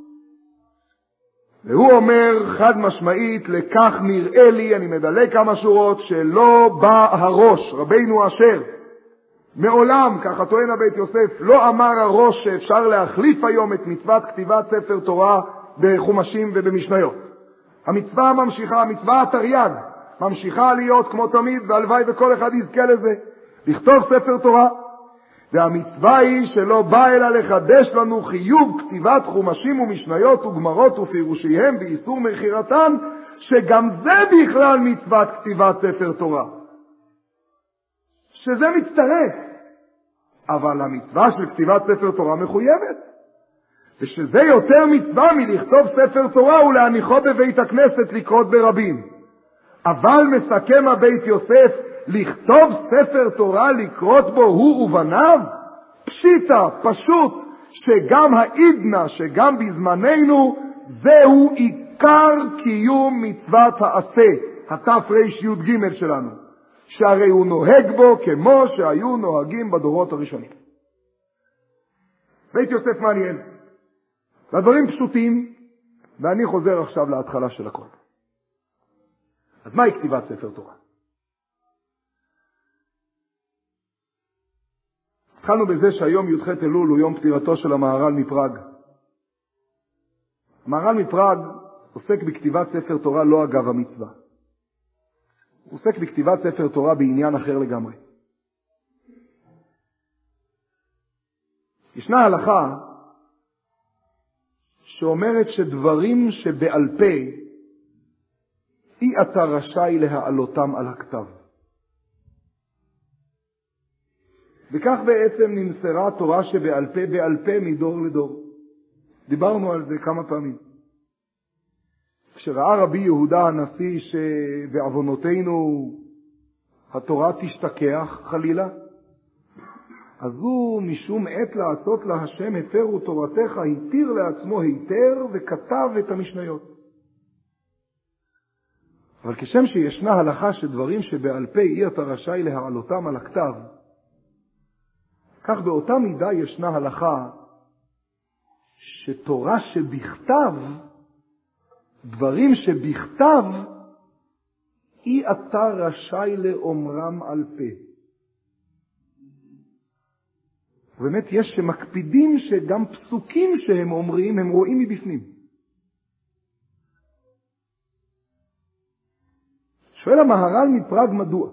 והוא אומר חד משמעית, לכך נראה לי, אני מדלג כמה שורות, שלא בא הראש, רבינו אשר, מעולם, ככה טוען הבית יוסף, לא אמר הראש שאפשר להחליף היום את מצוות כתיבת ספר תורה בחומשים ובמשניות. המצווה ממשיכה, המצווה התרי"ג, ממשיכה להיות כמו תמיד, והלוואי וכל אחד יזכה לזה, לכתוב ספר תורה. והמצווה היא שלא בא אלא לחדש לנו חיוב כתיבת חומשים ומשניות וגמרות ופירושיהם ואיסור מכירתן, שגם זה בכלל מצוות כתיבת ספר תורה. שזה מצטרף. אבל המצווה של כתיבת ספר תורה מחויבת. ושזה יותר מצווה מלכתוב ספר תורה ולהניחו בבית הכנסת לקרות ברבים. אבל מסכם הבית יוסף, לכתוב ספר תורה לקרות בו הוא ובניו, פשיטה, פשוט, שגם העידנה, שגם בזמננו, זהו עיקר קיום מצוות העשה, התר"ג שלנו, שהרי הוא נוהג בו כמו שהיו נוהגים בדורות הראשונים. בית יוסף מעניין. והדברים פשוטים, ואני חוזר עכשיו להתחלה של הכל. אז מהי כתיבת ספר תורה? התחלנו בזה שהיום י"ח אלול הוא יום פטירתו של המהר"ל מפראג. המהר"ל מפראג עוסק בכתיבת ספר תורה לא אגב המצווה. הוא עוסק בכתיבת ספר תורה בעניין אחר לגמרי. ישנה הלכה שאומרת שדברים שבעל פה אי אתה רשאי להעלותם על הכתב. וכך בעצם נמסרה תורה שבעל פה בעל פה מדור לדור. דיברנו על זה כמה פעמים. כשראה רבי יהודה הנשיא שבעוונותינו התורה תשתכח חלילה, אז הוא משום עת לעשות לה השם הפרו תורתך, התיר לעצמו היתר וכתב את המשניות. אבל כשם שישנה הלכה שדברים שבעל פה אי אתה רשאי להעלותם על הכתב, כך באותה מידה ישנה הלכה שתורה שבכתב, דברים שבכתב, אי אתה רשאי לאומרם על פה. באמת יש שמקפידים שגם פסוקים שהם אומרים הם רואים מבפנים. שואל המהר"ל מפראג מדוע?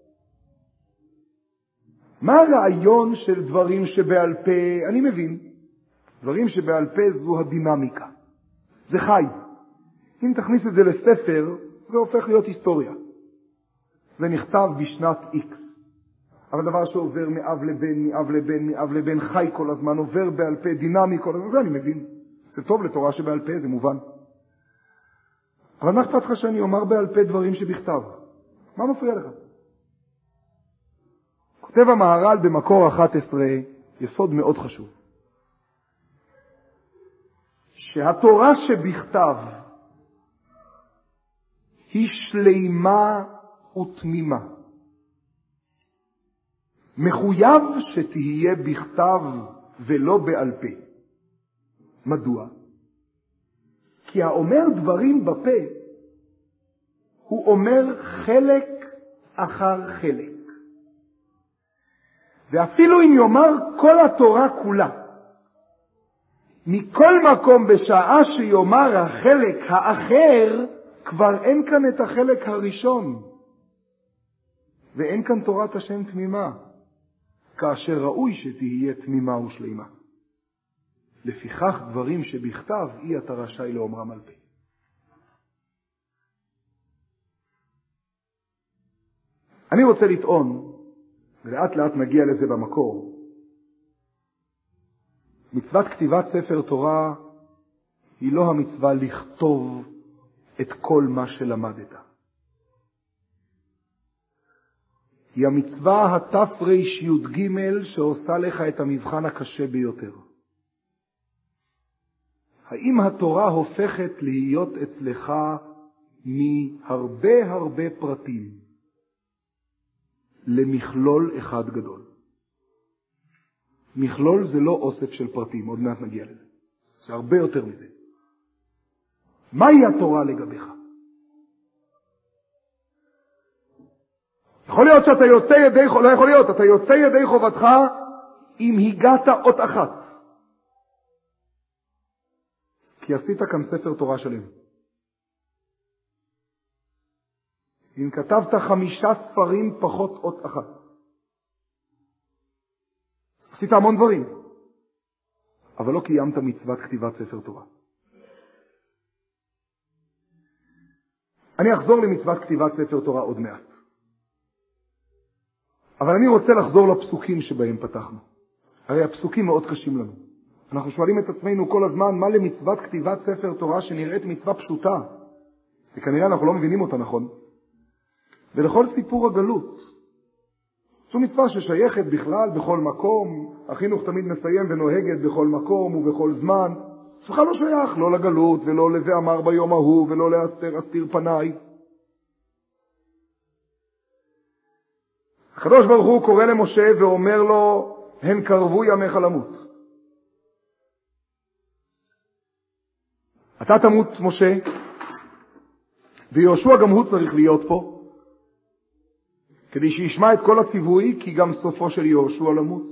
מה הרעיון של דברים שבעל פה? אני מבין, דברים שבעל פה זו הדינמיקה, זה חי. אם תכניס את זה לספר, זה הופך להיות היסטוריה. זה נכתב בשנת X. אבל דבר שעובר מאב לבן, מאב לבן, מאב לבן, חי כל הזמן, עובר בעל פה, דינמי כל הזמן, זה אני מבין. זה טוב לתורה שבעל פה, זה מובן. אבל מה אכפת לך שאני אומר בעל פה דברים שבכתב? מה מפריע לך? כותב המהר"ל במקור אחת עשרה, יסוד מאוד חשוב. שהתורה שבכתב היא שלימה ותמימה. מחויב שתהיה בכתב ולא בעל פה. מדוע? כי האומר דברים בפה, הוא אומר חלק אחר חלק. ואפילו אם יאמר כל התורה כולה, מכל מקום בשעה שיאמר החלק האחר, כבר אין כאן את החלק הראשון. ואין כאן תורת השם תמימה, כאשר ראוי שתהיה תמימה ושלימה. לפיכך דברים שבכתב אי אתה רשאי לאומרם על פה. אני רוצה לטעון, ולאט לאט נגיע לזה במקור, מצוות כתיבת ספר תורה היא לא המצווה לכתוב את כל מה שלמדת. היא המצווה התר"י"ג שעושה לך את המבחן הקשה ביותר. האם התורה הופכת להיות אצלך מהרבה הרבה פרטים למכלול אחד גדול? מכלול זה לא אוסף של פרטים, עוד מעט נגיע לזה. זה הרבה יותר מזה. מהי התורה לגביך? יכול להיות שאתה יוצא ידי, לא יכול להיות, אתה יוצא ידי חובתך אם הגעת אות אחת. כי עשית כאן ספר תורה שלם. אם כתבת חמישה ספרים פחות אות אחת. עשית המון דברים. אבל לא קיימת מצוות כתיבת ספר תורה. אני אחזור למצוות כתיבת ספר תורה עוד מעט. אבל אני רוצה לחזור לפסוקים שבהם פתחנו. הרי הפסוקים מאוד קשים לנו. אנחנו שואלים את עצמנו כל הזמן, מה למצוות כתיבת ספר תורה שנראית מצווה פשוטה? וכנראה אנחנו לא מבינים אותה נכון. ולכל סיפור הגלות. זו מצווה ששייכת בכלל בכל מקום. החינוך תמיד מסיים ונוהגת בכל מקום ובכל זמן. זה בכלל לא שייך, לא לגלות ולא ל"ואמר ביום ההוא" ולא להסתר אסתיר פניי. הקדוש ברוך הוא קורא למשה ואומר לו, הן קרבו ימיך למות. אתה תמות משה, ויהושע גם הוא צריך להיות פה, כדי שישמע את כל הציווי, כי גם סופו של יהושע למות,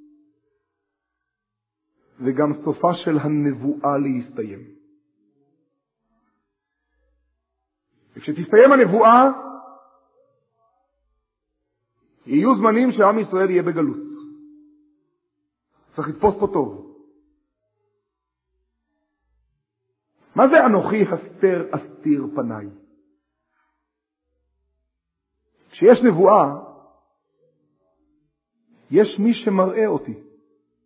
וגם סופה של הנבואה להסתיים. וכשתסתיים הנבואה, יהיו זמנים שעם ישראל יהיה בגלות. צריך לתפוס פה טוב. מה זה אנוכי הסתר אסתיר פניי? כשיש נבואה, יש מי שמראה אותי.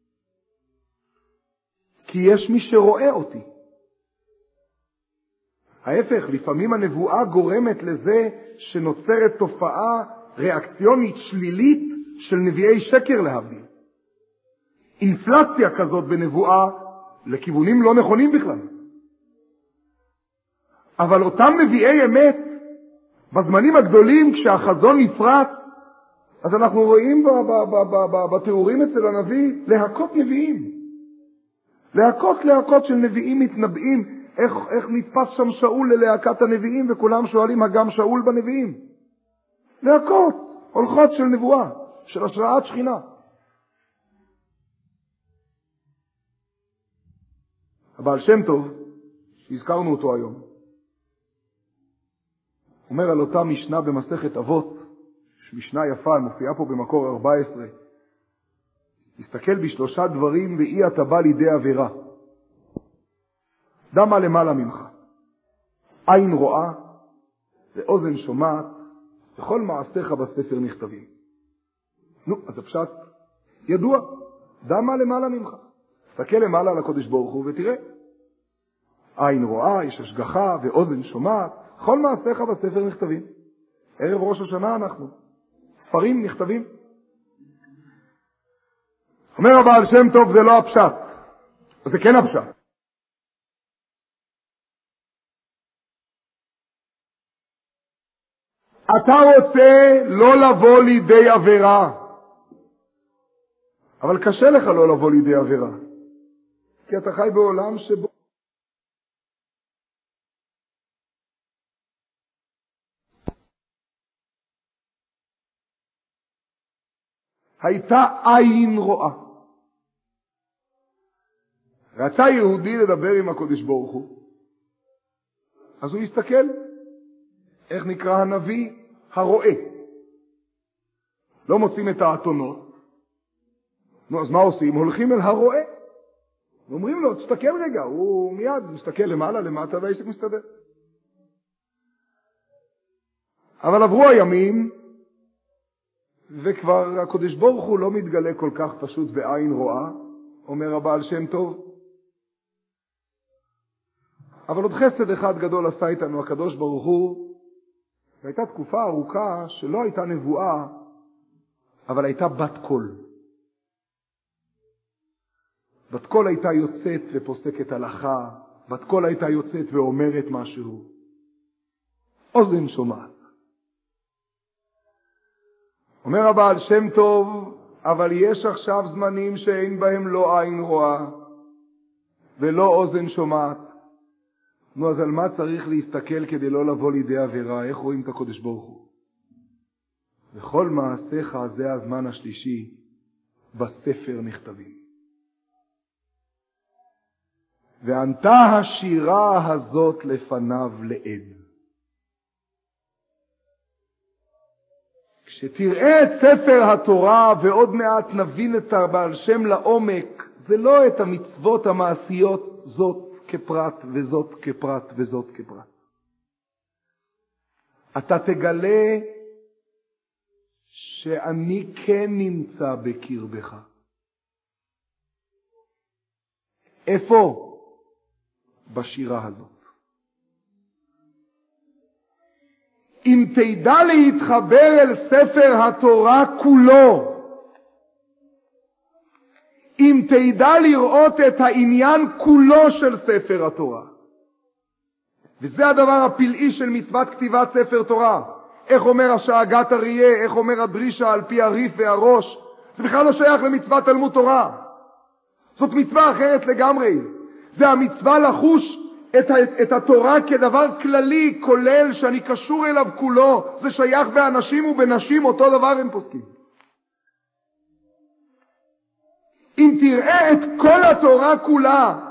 כי יש מי שרואה אותי. ההפך, לפעמים הנבואה גורמת לזה שנוצרת תופעה ריאקציונית שלילית של נביאי שקר להבדיל. אינפלציה כזאת בנבואה לכיוונים לא נכונים בכלל. אבל אותם נביאי אמת, בזמנים הגדולים כשהחזון נפרץ, אז אנחנו רואים בתיאורים אצל הנביא להכות נביאים. להכות להכות של נביאים מתנבאים. איך, איך נתפס שם שאול ללהקת הנביאים, וכולם שואלים הגם שאול בנביאים. להכות, הולכות של נבואה, של השראת שכינה. הבעל שם טוב, שהזכרנו אותו היום, אומר על אותה משנה במסכת אבות, משנה יפה, מופיעה פה במקור ארבע עשרה. תסתכל בשלושה דברים ואי אתה בא לידי עבירה. דמה למעלה ממך. עין רואה ואוזן שומעת, וכל מעשיך בספר נכתבים. נו, אז הפשט ידוע. דמה למעלה ממך. תסתכל למעלה על הקודש ברוך הוא ותראה. עין רואה, יש השגחה ואוזן שומעת, כל מעשיך בספר נכתבים. ערב ראש השנה אנחנו. ספרים נכתבים. אומר הבעל שם טוב, זה לא הפשט. זה כן הפשט. אתה רוצה לא לבוא לידי עבירה. אבל קשה לך לא לבוא לידי עבירה. כי אתה חי בעולם שבו הייתה עין רואה. רצה יהודי לדבר עם הקודש ברוך הוא. אז הוא הסתכל. איך נקרא הנביא? הרואה. לא מוצאים את האתונות. נו, אז מה עושים? הולכים אל הרואה. ואומרים לו, תסתכל רגע. הוא מיד מסתכל למעלה, למטה, והעסק מסתדר. אבל עברו הימים, וכבר הקודש ברוך הוא לא מתגלה כל כך פשוט בעין רואה, אומר הבעל שם טוב. אבל עוד חסד אחד גדול עשה איתנו הקדוש ברוך הוא, והייתה תקופה ארוכה שלא הייתה נבואה, אבל הייתה בת קול. בת קול הייתה יוצאת ופוסקת הלכה, בת קול הייתה יוצאת ואומרת משהו. אוזן שומעת. אומר הבעל שם טוב, אבל יש עכשיו זמנים שאין בהם לא עין רואה ולא אוזן שומעת. נו, אז על מה צריך להסתכל כדי לא לבוא לידי עבירה? איך רואים את הקודש ברוך הוא? וכל מעשיך זה הזמן השלישי בספר נכתבים. וענתה השירה הזאת לפניו לעד. כשתראה את ספר התורה, ועוד מעט נבין את הבעל שם לעומק, זה לא את המצוות המעשיות זאת כפרט וזאת כפרט וזאת כפרט. אתה תגלה שאני כן נמצא בקרבך. איפה? בשירה הזאת. אם תדע להתחבר אל ספר התורה כולו, אם תדע לראות את העניין כולו של ספר התורה, וזה הדבר הפלאי של מצוות כתיבת ספר תורה. איך אומר השאגת אריה, איך אומר הדרישה על פי הריף והראש, זה בכלל לא שייך למצוות תלמוד תורה. זאת מצווה אחרת לגמרי. זה המצווה לחוש את, ה- את התורה כדבר כללי, כולל, שאני קשור אליו כולו. זה שייך באנשים ובנשים, אותו דבר הם פוסקים. אם תראה את כל התורה כולה,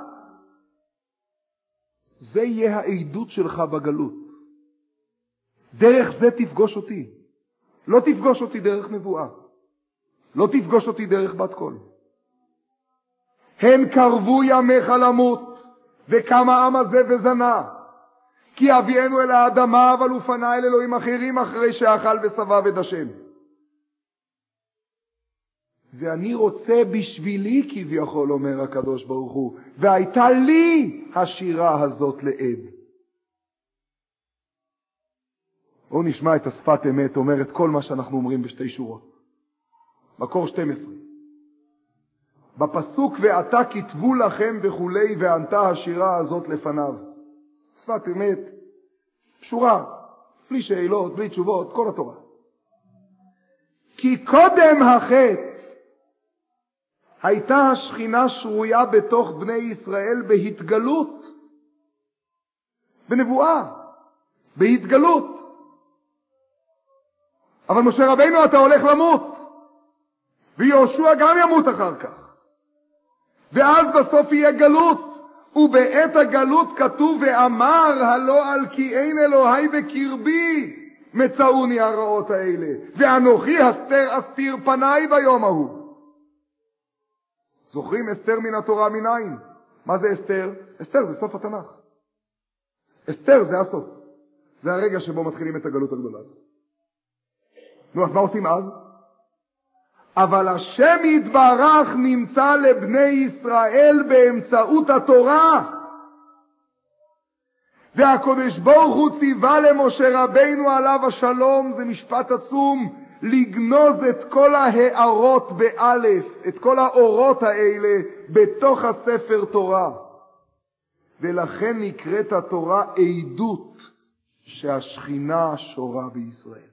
זה יהיה העדות שלך בגלות. דרך זה תפגוש אותי. לא תפגוש אותי דרך נבואה. לא תפגוש אותי דרך בת קול. הן קרבו ימיך למות, וקם העם הזה וזנה. כי אבינו אל האדמה, אבל הוא פנה אל אלוהים אחרים אחרי שאכל ושבע ודשן. ואני רוצה בשבילי כביכול, אומר הקדוש ברוך הוא, והייתה לי השירה הזאת לעד. בואו נשמע את השפת אמת אומרת כל מה שאנחנו אומרים בשתי שורות. מקור שתים עשרה. בפסוק ועתה כתבו לכם וכולי, וענתה השירה הזאת לפניו. שפת אמת, שורה, בלי שאלות, בלי תשובות, כל התורה. כי קודם החטא הייתה השכינה שרויה בתוך בני ישראל בהתגלות, בנבואה, בהתגלות. אבל משה רבינו אתה הולך למות, ויהושע גם ימות אחר כך, ואז בסוף יהיה גלות, ובעת הגלות כתוב ואמר הלא על כי אין אלוהי בקרבי מצאוני הרעות האלה, ואנוכי הסתר אסתיר פניי ביום ההוא. זוכרים אסתר מן התורה מנין? מה זה אסתר? אסתר זה סוף התנ"ך. אסתר זה הסוף, זה הרגע שבו מתחילים את הגלות הגדולה. נו, אז מה עושים אז? אבל השם יתברך נמצא לבני ישראל באמצעות התורה. והקדוש ברוך הוא ציווה למשה רבינו עליו השלום, זה משפט עצום, לגנוז את כל ההערות באלף, את כל האורות האלה בתוך הספר תורה. ולכן נקראת התורה עדות שהשכינה שורה בישראל.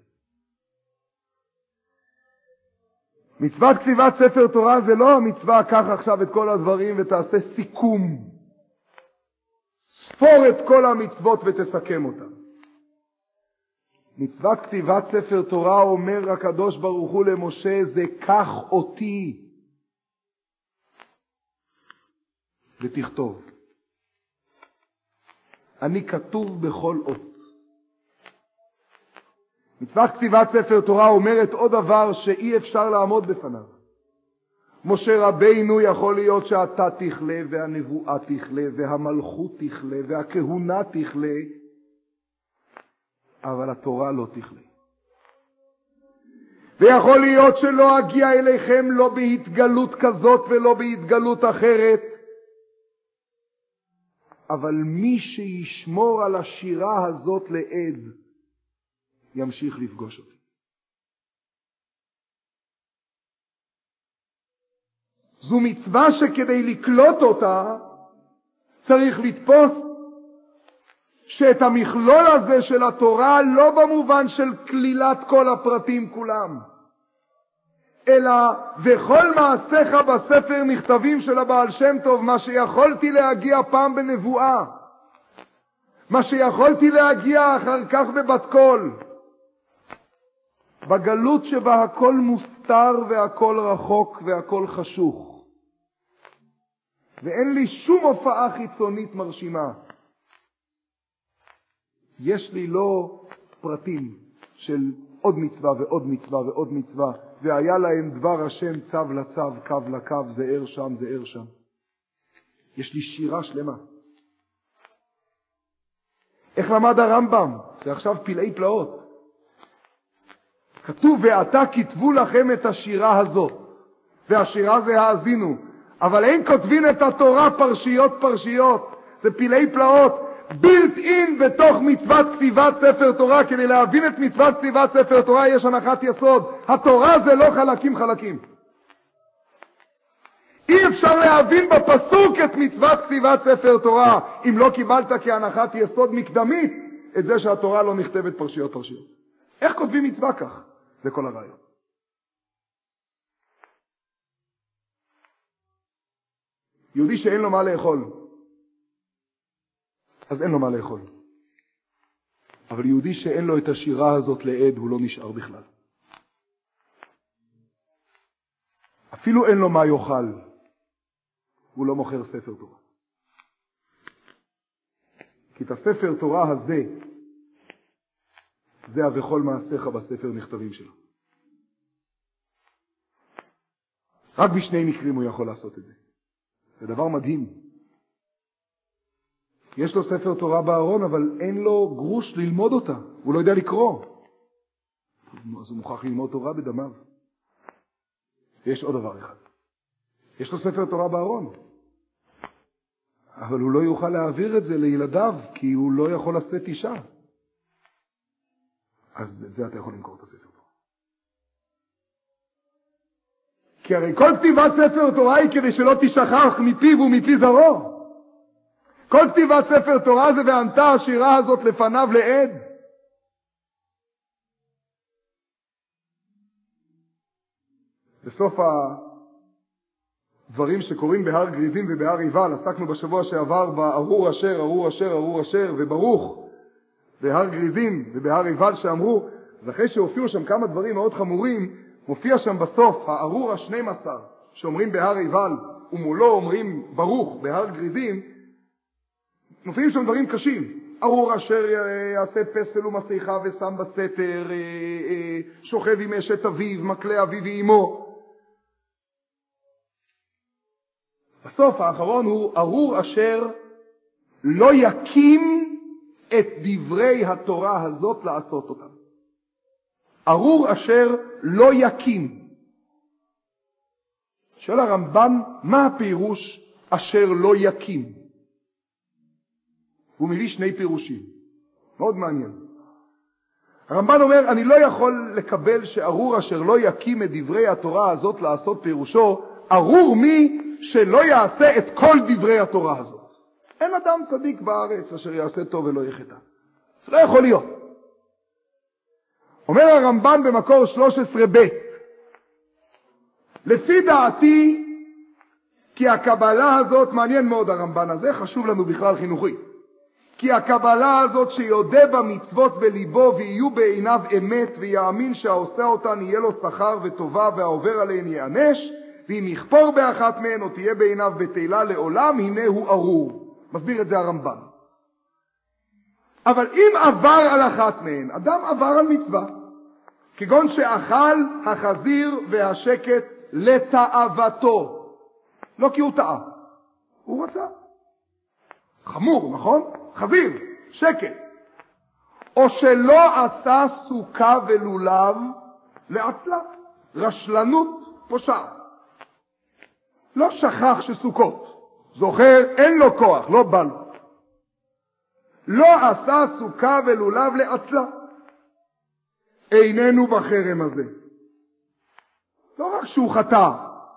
מצוות כתיבת ספר תורה זה לא המצווה, קח עכשיו את כל הדברים ותעשה סיכום. ספור את כל המצוות ותסכם אותם. מצוות כתיבת ספר תורה אומר הקדוש ברוך הוא למשה, זה קח אותי ותכתוב. אני כתוב בכל אות. מצוות כתיבת ספר תורה אומרת עוד דבר שאי אפשר לעמוד בפניו. משה רבינו יכול להיות שאתה תכלה והנבואה תכלה והמלכות תכלה והכהונה תכלה, אבל התורה לא תכלה. ויכול להיות שלא אגיע אליכם לא בהתגלות כזאת ולא בהתגלות אחרת, אבל מי שישמור על השירה הזאת לעד ימשיך לפגוש אותי. זו מצווה שכדי לקלוט אותה צריך לתפוס שאת המכלול הזה של התורה לא במובן של כלילת כל הפרטים כולם, אלא וכל מעשיך בספר נכתבים של הבעל שם טוב, מה שיכולתי להגיע פעם בנבואה, מה שיכולתי להגיע אחר כך בבת קול, בגלות שבה הכל מוסתר והכל רחוק והכל חשוך, ואין לי שום הופעה חיצונית מרשימה. יש לי לא פרטים של עוד מצווה ועוד מצווה ועוד מצווה, והיה להם דבר השם צו לצו, קו לקו, זהר שם, זהר שם. יש לי שירה שלמה. איך למד הרמב"ם? זה עכשיו פלאי פלאות. כתוב ועתה כתבו לכם את השירה הזאת, והשירה זה האזינו, אבל אין כותבים את התורה פרשיות פרשיות, זה פלאי פלאות, בילט אין בתוך מצוות כתיבת ספר תורה. כדי להבין את מצוות כתיבת ספר תורה יש הנחת יסוד, התורה זה לא חלקים חלקים. אי אפשר להבין בפסוק את מצוות כתיבת ספר תורה אם לא קיבלת כהנחת יסוד מקדמית את זה שהתורה לא נכתבת פרשיות פרשיות. איך כותבים מצווה כך? זה כל הרעיון. יהודי שאין לו מה לאכול, אז אין לו מה לאכול. אבל יהודי שאין לו את השירה הזאת לעד, הוא לא נשאר בכלל. אפילו אין לו מה יאכל, הוא לא מוכר ספר תורה. כי את הספר תורה הזה, זה וכל מעשיך בספר נכתבים שלו. רק בשני מקרים הוא יכול לעשות את זה. זה דבר מדהים. יש לו ספר תורה בארון, אבל אין לו גרוש ללמוד אותה. הוא לא יודע לקרוא. אז הוא מוכרח ללמוד תורה בדמיו. ויש עוד דבר אחד. יש לו ספר תורה בארון, אבל הוא לא יוכל להעביר את זה לילדיו, כי הוא לא יכול לשאת אישה. אז את זה אתה יכול למכור את הספר תורה. כי הרי כל כתיבת ספר תורה היא כדי שלא תשכח מפיו ומפי זרעו. כל כתיבת ספר תורה זה וענתה השירה הזאת לפניו לעד. בסוף הדברים שקורים בהר גריזים ובהר עיבל, עסקנו בשבוע שעבר בארור אשר, ארור אשר, ארור אשר וברוך בהר גריזים ובהר עיבל שאמרו, אז אחרי שהופיעו שם כמה דברים מאוד חמורים, מופיע שם בסוף הארור ה-שנים עשר שאומרים בהר עיבל ומולו אומרים ברוך בהר גריזים, מופיעים שם דברים קשים. ארור אשר יעשה פסל ומסכה ושם בסתר, שוכב עם אשת אביו, מקלה אביו ואימו. בסוף האחרון הוא ארור אשר לא יקים את דברי התורה הזאת לעשות אותם. ארור אשר לא יקים. שואל הרמב"ן, מה הפירוש אשר לא יקים? הוא מביא שני פירושים. מאוד מעניין. הרמב"ן אומר, אני לא יכול לקבל שארור אשר לא יקים את דברי התורה הזאת לעשות פירושו, ארור מי שלא יעשה את כל דברי התורה הזאת. אין אדם צדיק בארץ אשר יעשה טוב ולא יחטא. זה לא יכול להיות. אומר הרמב"ן במקור שלוש עשרה ב', לפי דעתי, כי הקבלה הזאת, מעניין מאוד הרמב"ן הזה, חשוב לנו בכלל חינוכי, כי הקבלה הזאת שיודה במצוות בליבו ויהיו בעיניו אמת ויאמין שהעושה אותן יהיה לו שכר וטובה והעובר עליהן יענש, ואם יכפור באחת מהן או תהיה בעיניו בתהילה לעולם, הנה הוא ארור. מסביר את זה הרמב"ן. אבל אם עבר על אחת מהן, אדם עבר על מצווה, כגון שאכל החזיר והשקט לתאוותו, לא כי הוא טעה, הוא רצה. חמור, נכון? חזיר, שקט. או שלא עשה סוכה ולולב לעצלה, רשלנות פושעת. לא שכח שסוכות, זוכר, אין לו כוח, לא בא לו. לא עשה סוכה ולולב לעצלה, איננו בחרם הזה. לא רק שהוא חטא,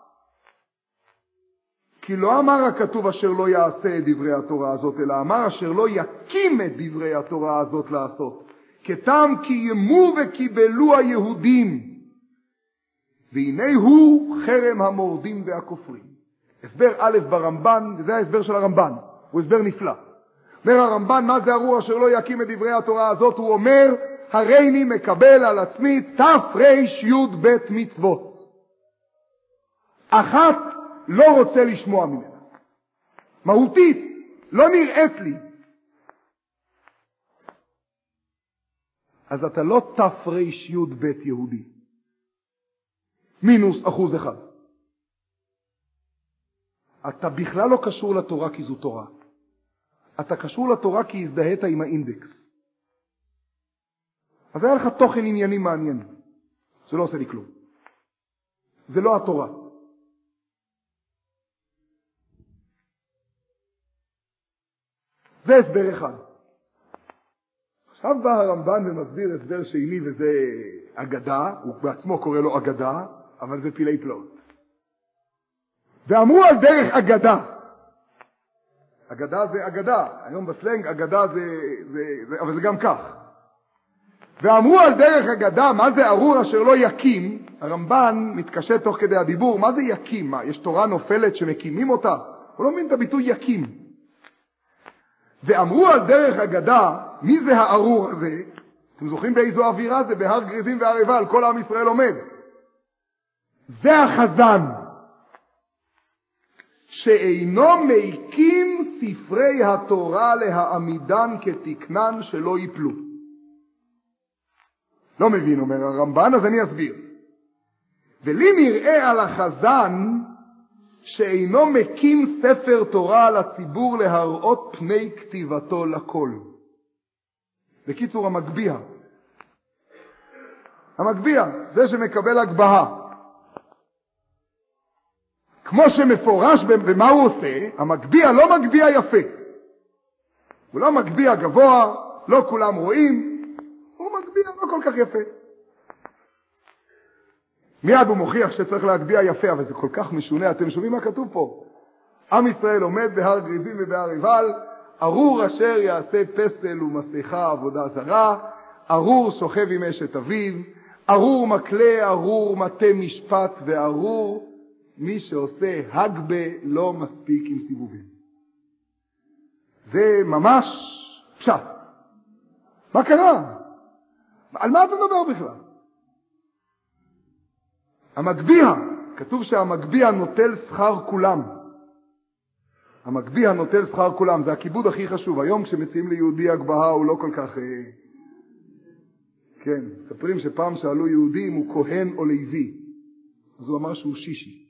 כי לא אמר הכתוב אשר לא יעשה את דברי התורה הזאת, אלא אמר אשר לא יקים את דברי התורה הזאת לעשות. כתם קיימו וקיבלו היהודים, והנה הוא חרם המורדים והכופרים. הסבר א' ברמב"ן, וזה ההסבר של הרמב"ן, הוא הסבר נפלא. אומר הרמב"ן, מה זה ארור אשר לא יקים את דברי התורה הזאת? הוא אומר, הריני מקבל על עצמי תר"י ב' מצוות. אחת לא רוצה לשמוע ממנה. מהותית, לא נראית לי. אז אתה לא תר"י ב' יהודי. מינוס אחוז אחד. אתה בכלל לא קשור לתורה כי זו תורה. אתה קשור לתורה כי הזדהית עם האינדקס. אז היה לך תוכן ענייני מעניין. זה לא עושה לי כלום. זה לא התורה. זה הסבר אחד. עכשיו בא הרמב"ן ומסביר הסבר שני, וזה אגדה, הוא בעצמו קורא לו אגדה, אבל זה פילי פלאות. ואמרו על דרך אגדה. אגדה זה אגדה, היום בסלנג אגדה זה, זה, זה, אבל זה גם כך. ואמרו על דרך אגדה, מה זה ארור אשר לא יקים? הרמב"ן מתקשה תוך כדי הדיבור, מה זה יקים? מה, יש תורה נופלת שמקימים אותה? הוא לא מבין את הביטוי יקים. ואמרו על דרך אגדה, מי זה הארור הזה? אתם זוכרים באיזו אווירה זה? בהר גריזים והר עיבל, כל עם ישראל עומד. זה החזן, שאינו מקים ספרי התורה להעמידן כתקנן שלא ייפלו. לא מבין, אומר הרמב"ן, אז אני אסביר. ולי נראה על החזן שאינו מקים ספר תורה לציבור להראות פני כתיבתו לכל. בקיצור, המגביה. המגביה, זה שמקבל הגבהה. כמו שמפורש במה הוא עושה, המגביה לא מגביה יפה. הוא לא מגביה גבוה, לא כולם רואים, הוא מגביה לא כל כך יפה. מיד הוא מוכיח שצריך להגביה יפה, אבל זה כל כך משונה. אתם שומעים מה כתוב פה? עם ישראל עומד בהר גריזים ובהר עיבל, ארור אשר יעשה פסל ומסכה עבודה זרה, ארור שוכב עם אשת אביו, ארור מקלה, ארור מטה משפט, וארור מי שעושה הגבה לא מספיק עם סיבובים. זה ממש פשט. מה קרה? על מה אתה מדבר בכלל? המגביה, כתוב שהמגביה נוטל שכר כולם. המגביה נוטל שכר כולם, זה הכיבוד הכי חשוב. היום כשמציעים ליהודי הגבהה הוא לא כל כך... כן, מספרים שפעם שאלו יהודי אם הוא כהן או לוי. אז הוא אמר שהוא שישי.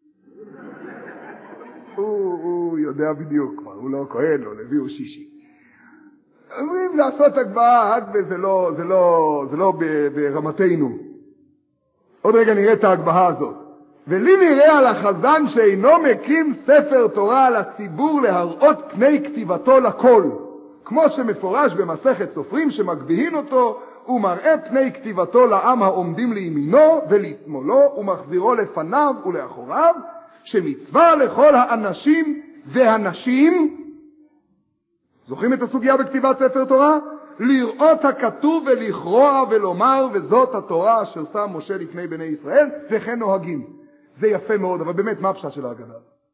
הוא, הוא יודע בדיוק, הוא לא כהן או לוי, הוא שישי. אומרים לעשות הגבהה, הגבה זה לא, זה לא, זה לא ברמתנו. עוד רגע נראה את ההגבהה הזאת. ולי נראה על החזן שאינו מקים ספר תורה לציבור להראות פני כתיבתו לכל, כמו שמפורש במסכת סופרים שמגביהין אותו, הוא מראה פני כתיבתו לעם העומדים לימינו ולשמאלו, ומחזירו לפניו ולאחוריו, שמצווה לכל האנשים והנשים, זוכרים את הסוגיה בכתיבת ספר תורה? לראות הכתוב ולכרוע ולומר, וזאת התורה אשר שם משה לפני בני ישראל, וכן נוהגים. זה יפה מאוד, אבל באמת, מה הפשט של ההגדה?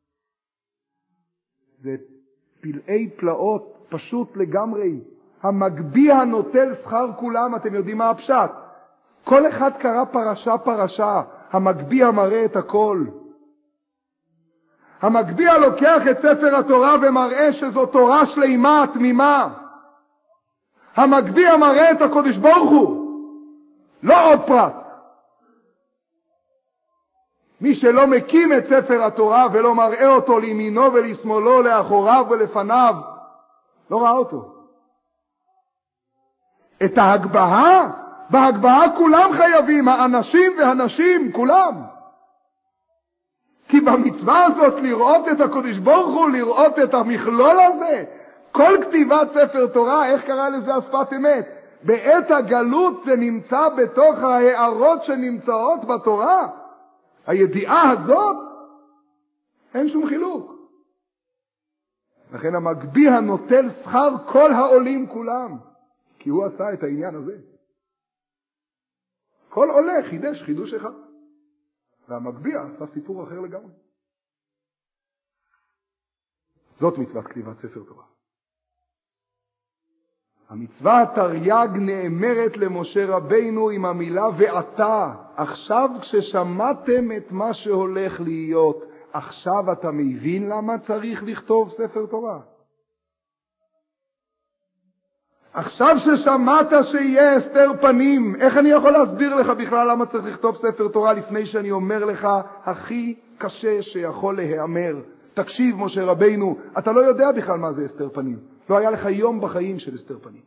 זה פלאי פלאות, פשוט לגמרי. המגביה נוטל שכר כולם, אתם יודעים מה הפשט? כל אחד קרא פרשה פרשה, המגביה מראה את הכל. המגביה לוקח את ספר התורה ומראה שזו תורה שלמה, תמימה. המגביה מראה את הקודש ברוך הוא, לא עוד פרט. מי שלא מקים את ספר התורה ולא מראה אותו לימינו ולשמאלו, לאחוריו ולפניו, לא ראה אותו. את ההגבהה, בהגבהה כולם חייבים, האנשים והנשים, כולם. כי במצווה הזאת לראות את הקודש ברוך הוא, לראות את המכלול הזה, כל כתיבת ספר תורה, איך קרא לזה השפת אמת? בעת הגלות זה נמצא בתוך ההערות שנמצאות בתורה. הידיעה הזאת, אין שום חילוק. לכן המגביה נוטל שכר כל העולים כולם, כי הוא עשה את העניין הזה. כל עולה חידש חידוש אחד, והמגביה עשה סיפור אחר לגמרי. זאת מצוות כתיבת ספר תורה. המצווה התרי"ג נאמרת למשה רבינו עם המילה ועתה. עכשיו כששמעתם את מה שהולך להיות, עכשיו אתה מבין למה צריך לכתוב ספר תורה? עכשיו ששמעת שיהיה הסתר פנים, איך אני יכול להסביר לך בכלל למה צריך לכתוב ספר תורה לפני שאני אומר לך הכי קשה שיכול להיאמר? תקשיב משה רבינו, אתה לא יודע בכלל מה זה הסתר פנים. לא היה לך יום בחיים של הסתר פנים.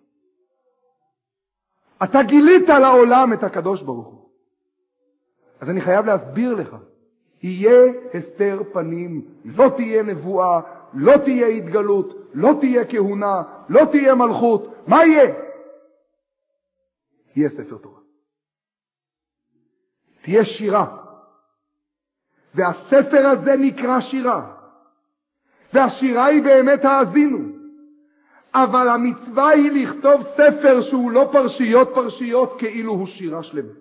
אתה גילית לעולם את הקדוש ברוך הוא. אז אני חייב להסביר לך. יהיה הסתר פנים, לא תהיה נבואה, לא תהיה התגלות, לא תהיה כהונה, לא תהיה מלכות. מה יהיה? יהיה ספר תורה. תהיה שירה. והספר הזה נקרא שירה. והשירה היא באמת האזינו. אבל המצווה היא לכתוב ספר שהוא לא פרשיות פרשיות, כאילו הוא שירה שלמה.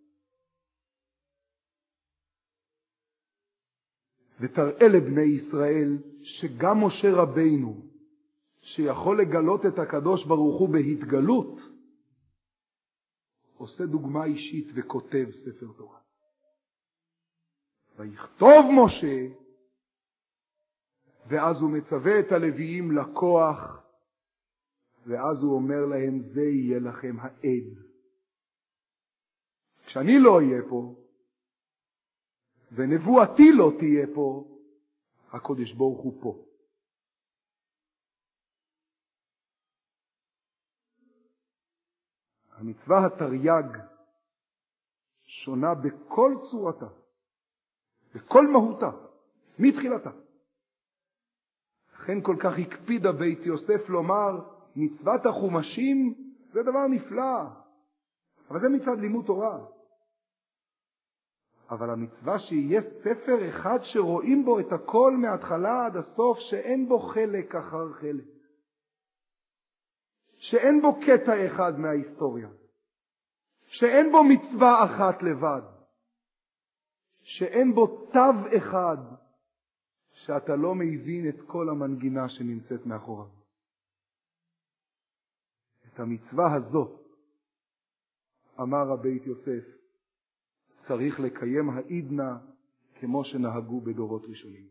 ותראה לבני ישראל שגם משה רבינו, שיכול לגלות את הקדוש ברוך הוא בהתגלות, עושה דוגמה אישית וכותב ספר תורה. ויכתוב משה, ואז הוא מצווה את הלוויים לקוח, ואז הוא אומר להם, זה יהיה לכם העד. כשאני לא אהיה פה, ונבואתי לא תהיה פה, הקודש ברוך הוא פה. המצווה התרי"ג שונה בכל צורתה, בכל מהותה, מתחילתה. לכן כל כך הקפידה בית יוסף לומר, מצוות החומשים זה דבר נפלא. אבל זה מצד לימוד תורה. אבל המצווה שיהיה ספר אחד שרואים בו את הכל מההתחלה עד הסוף, שאין בו חלק אחר חלק. שאין בו קטע אחד מההיסטוריה. שאין בו מצווה אחת לבד. שאין בו תו אחד שאתה לא מבין את כל המנגינה שנמצאת מאחוריו. את המצווה הזאת, אמר הבית יוסף, צריך לקיים העידנה כמו שנהגו בדורות ראשונים.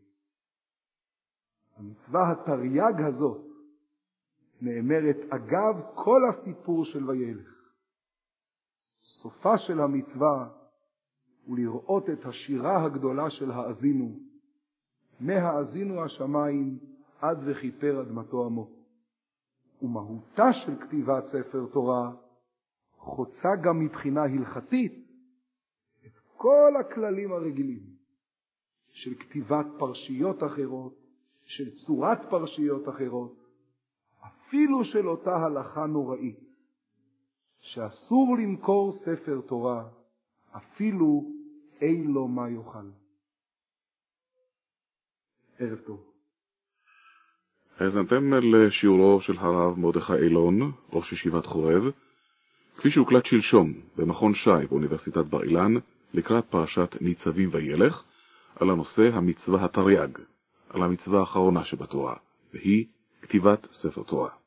המצווה התרי"ג הזאת נאמרת אגב כל הסיפור של וילך. סופה של המצווה הוא לראות את השירה הגדולה של האזינו, מהאזינו השמיים עד וכיפר אדמתו עמו. ומהותה של כתיבת ספר תורה חוצה גם מבחינה הלכתית את כל הכללים הרגילים של כתיבת פרשיות אחרות, של צורת פרשיות אחרות, אפילו של אותה הלכה נוראית, שאסור למכור ספר תורה, אפילו אין לו מה יאכל. ערב טוב. האזנתם לשיעורו של הרב מרדכי אילון, ראש ישיבת חורב, כפי שהוקלט שלשום במכון שי באוניברסיטת בר אילן, לקראת פרשת ניצבים וילך, על הנושא המצווה התרי"ג, על המצווה האחרונה שבתורה, והיא כתיבת ספר תורה.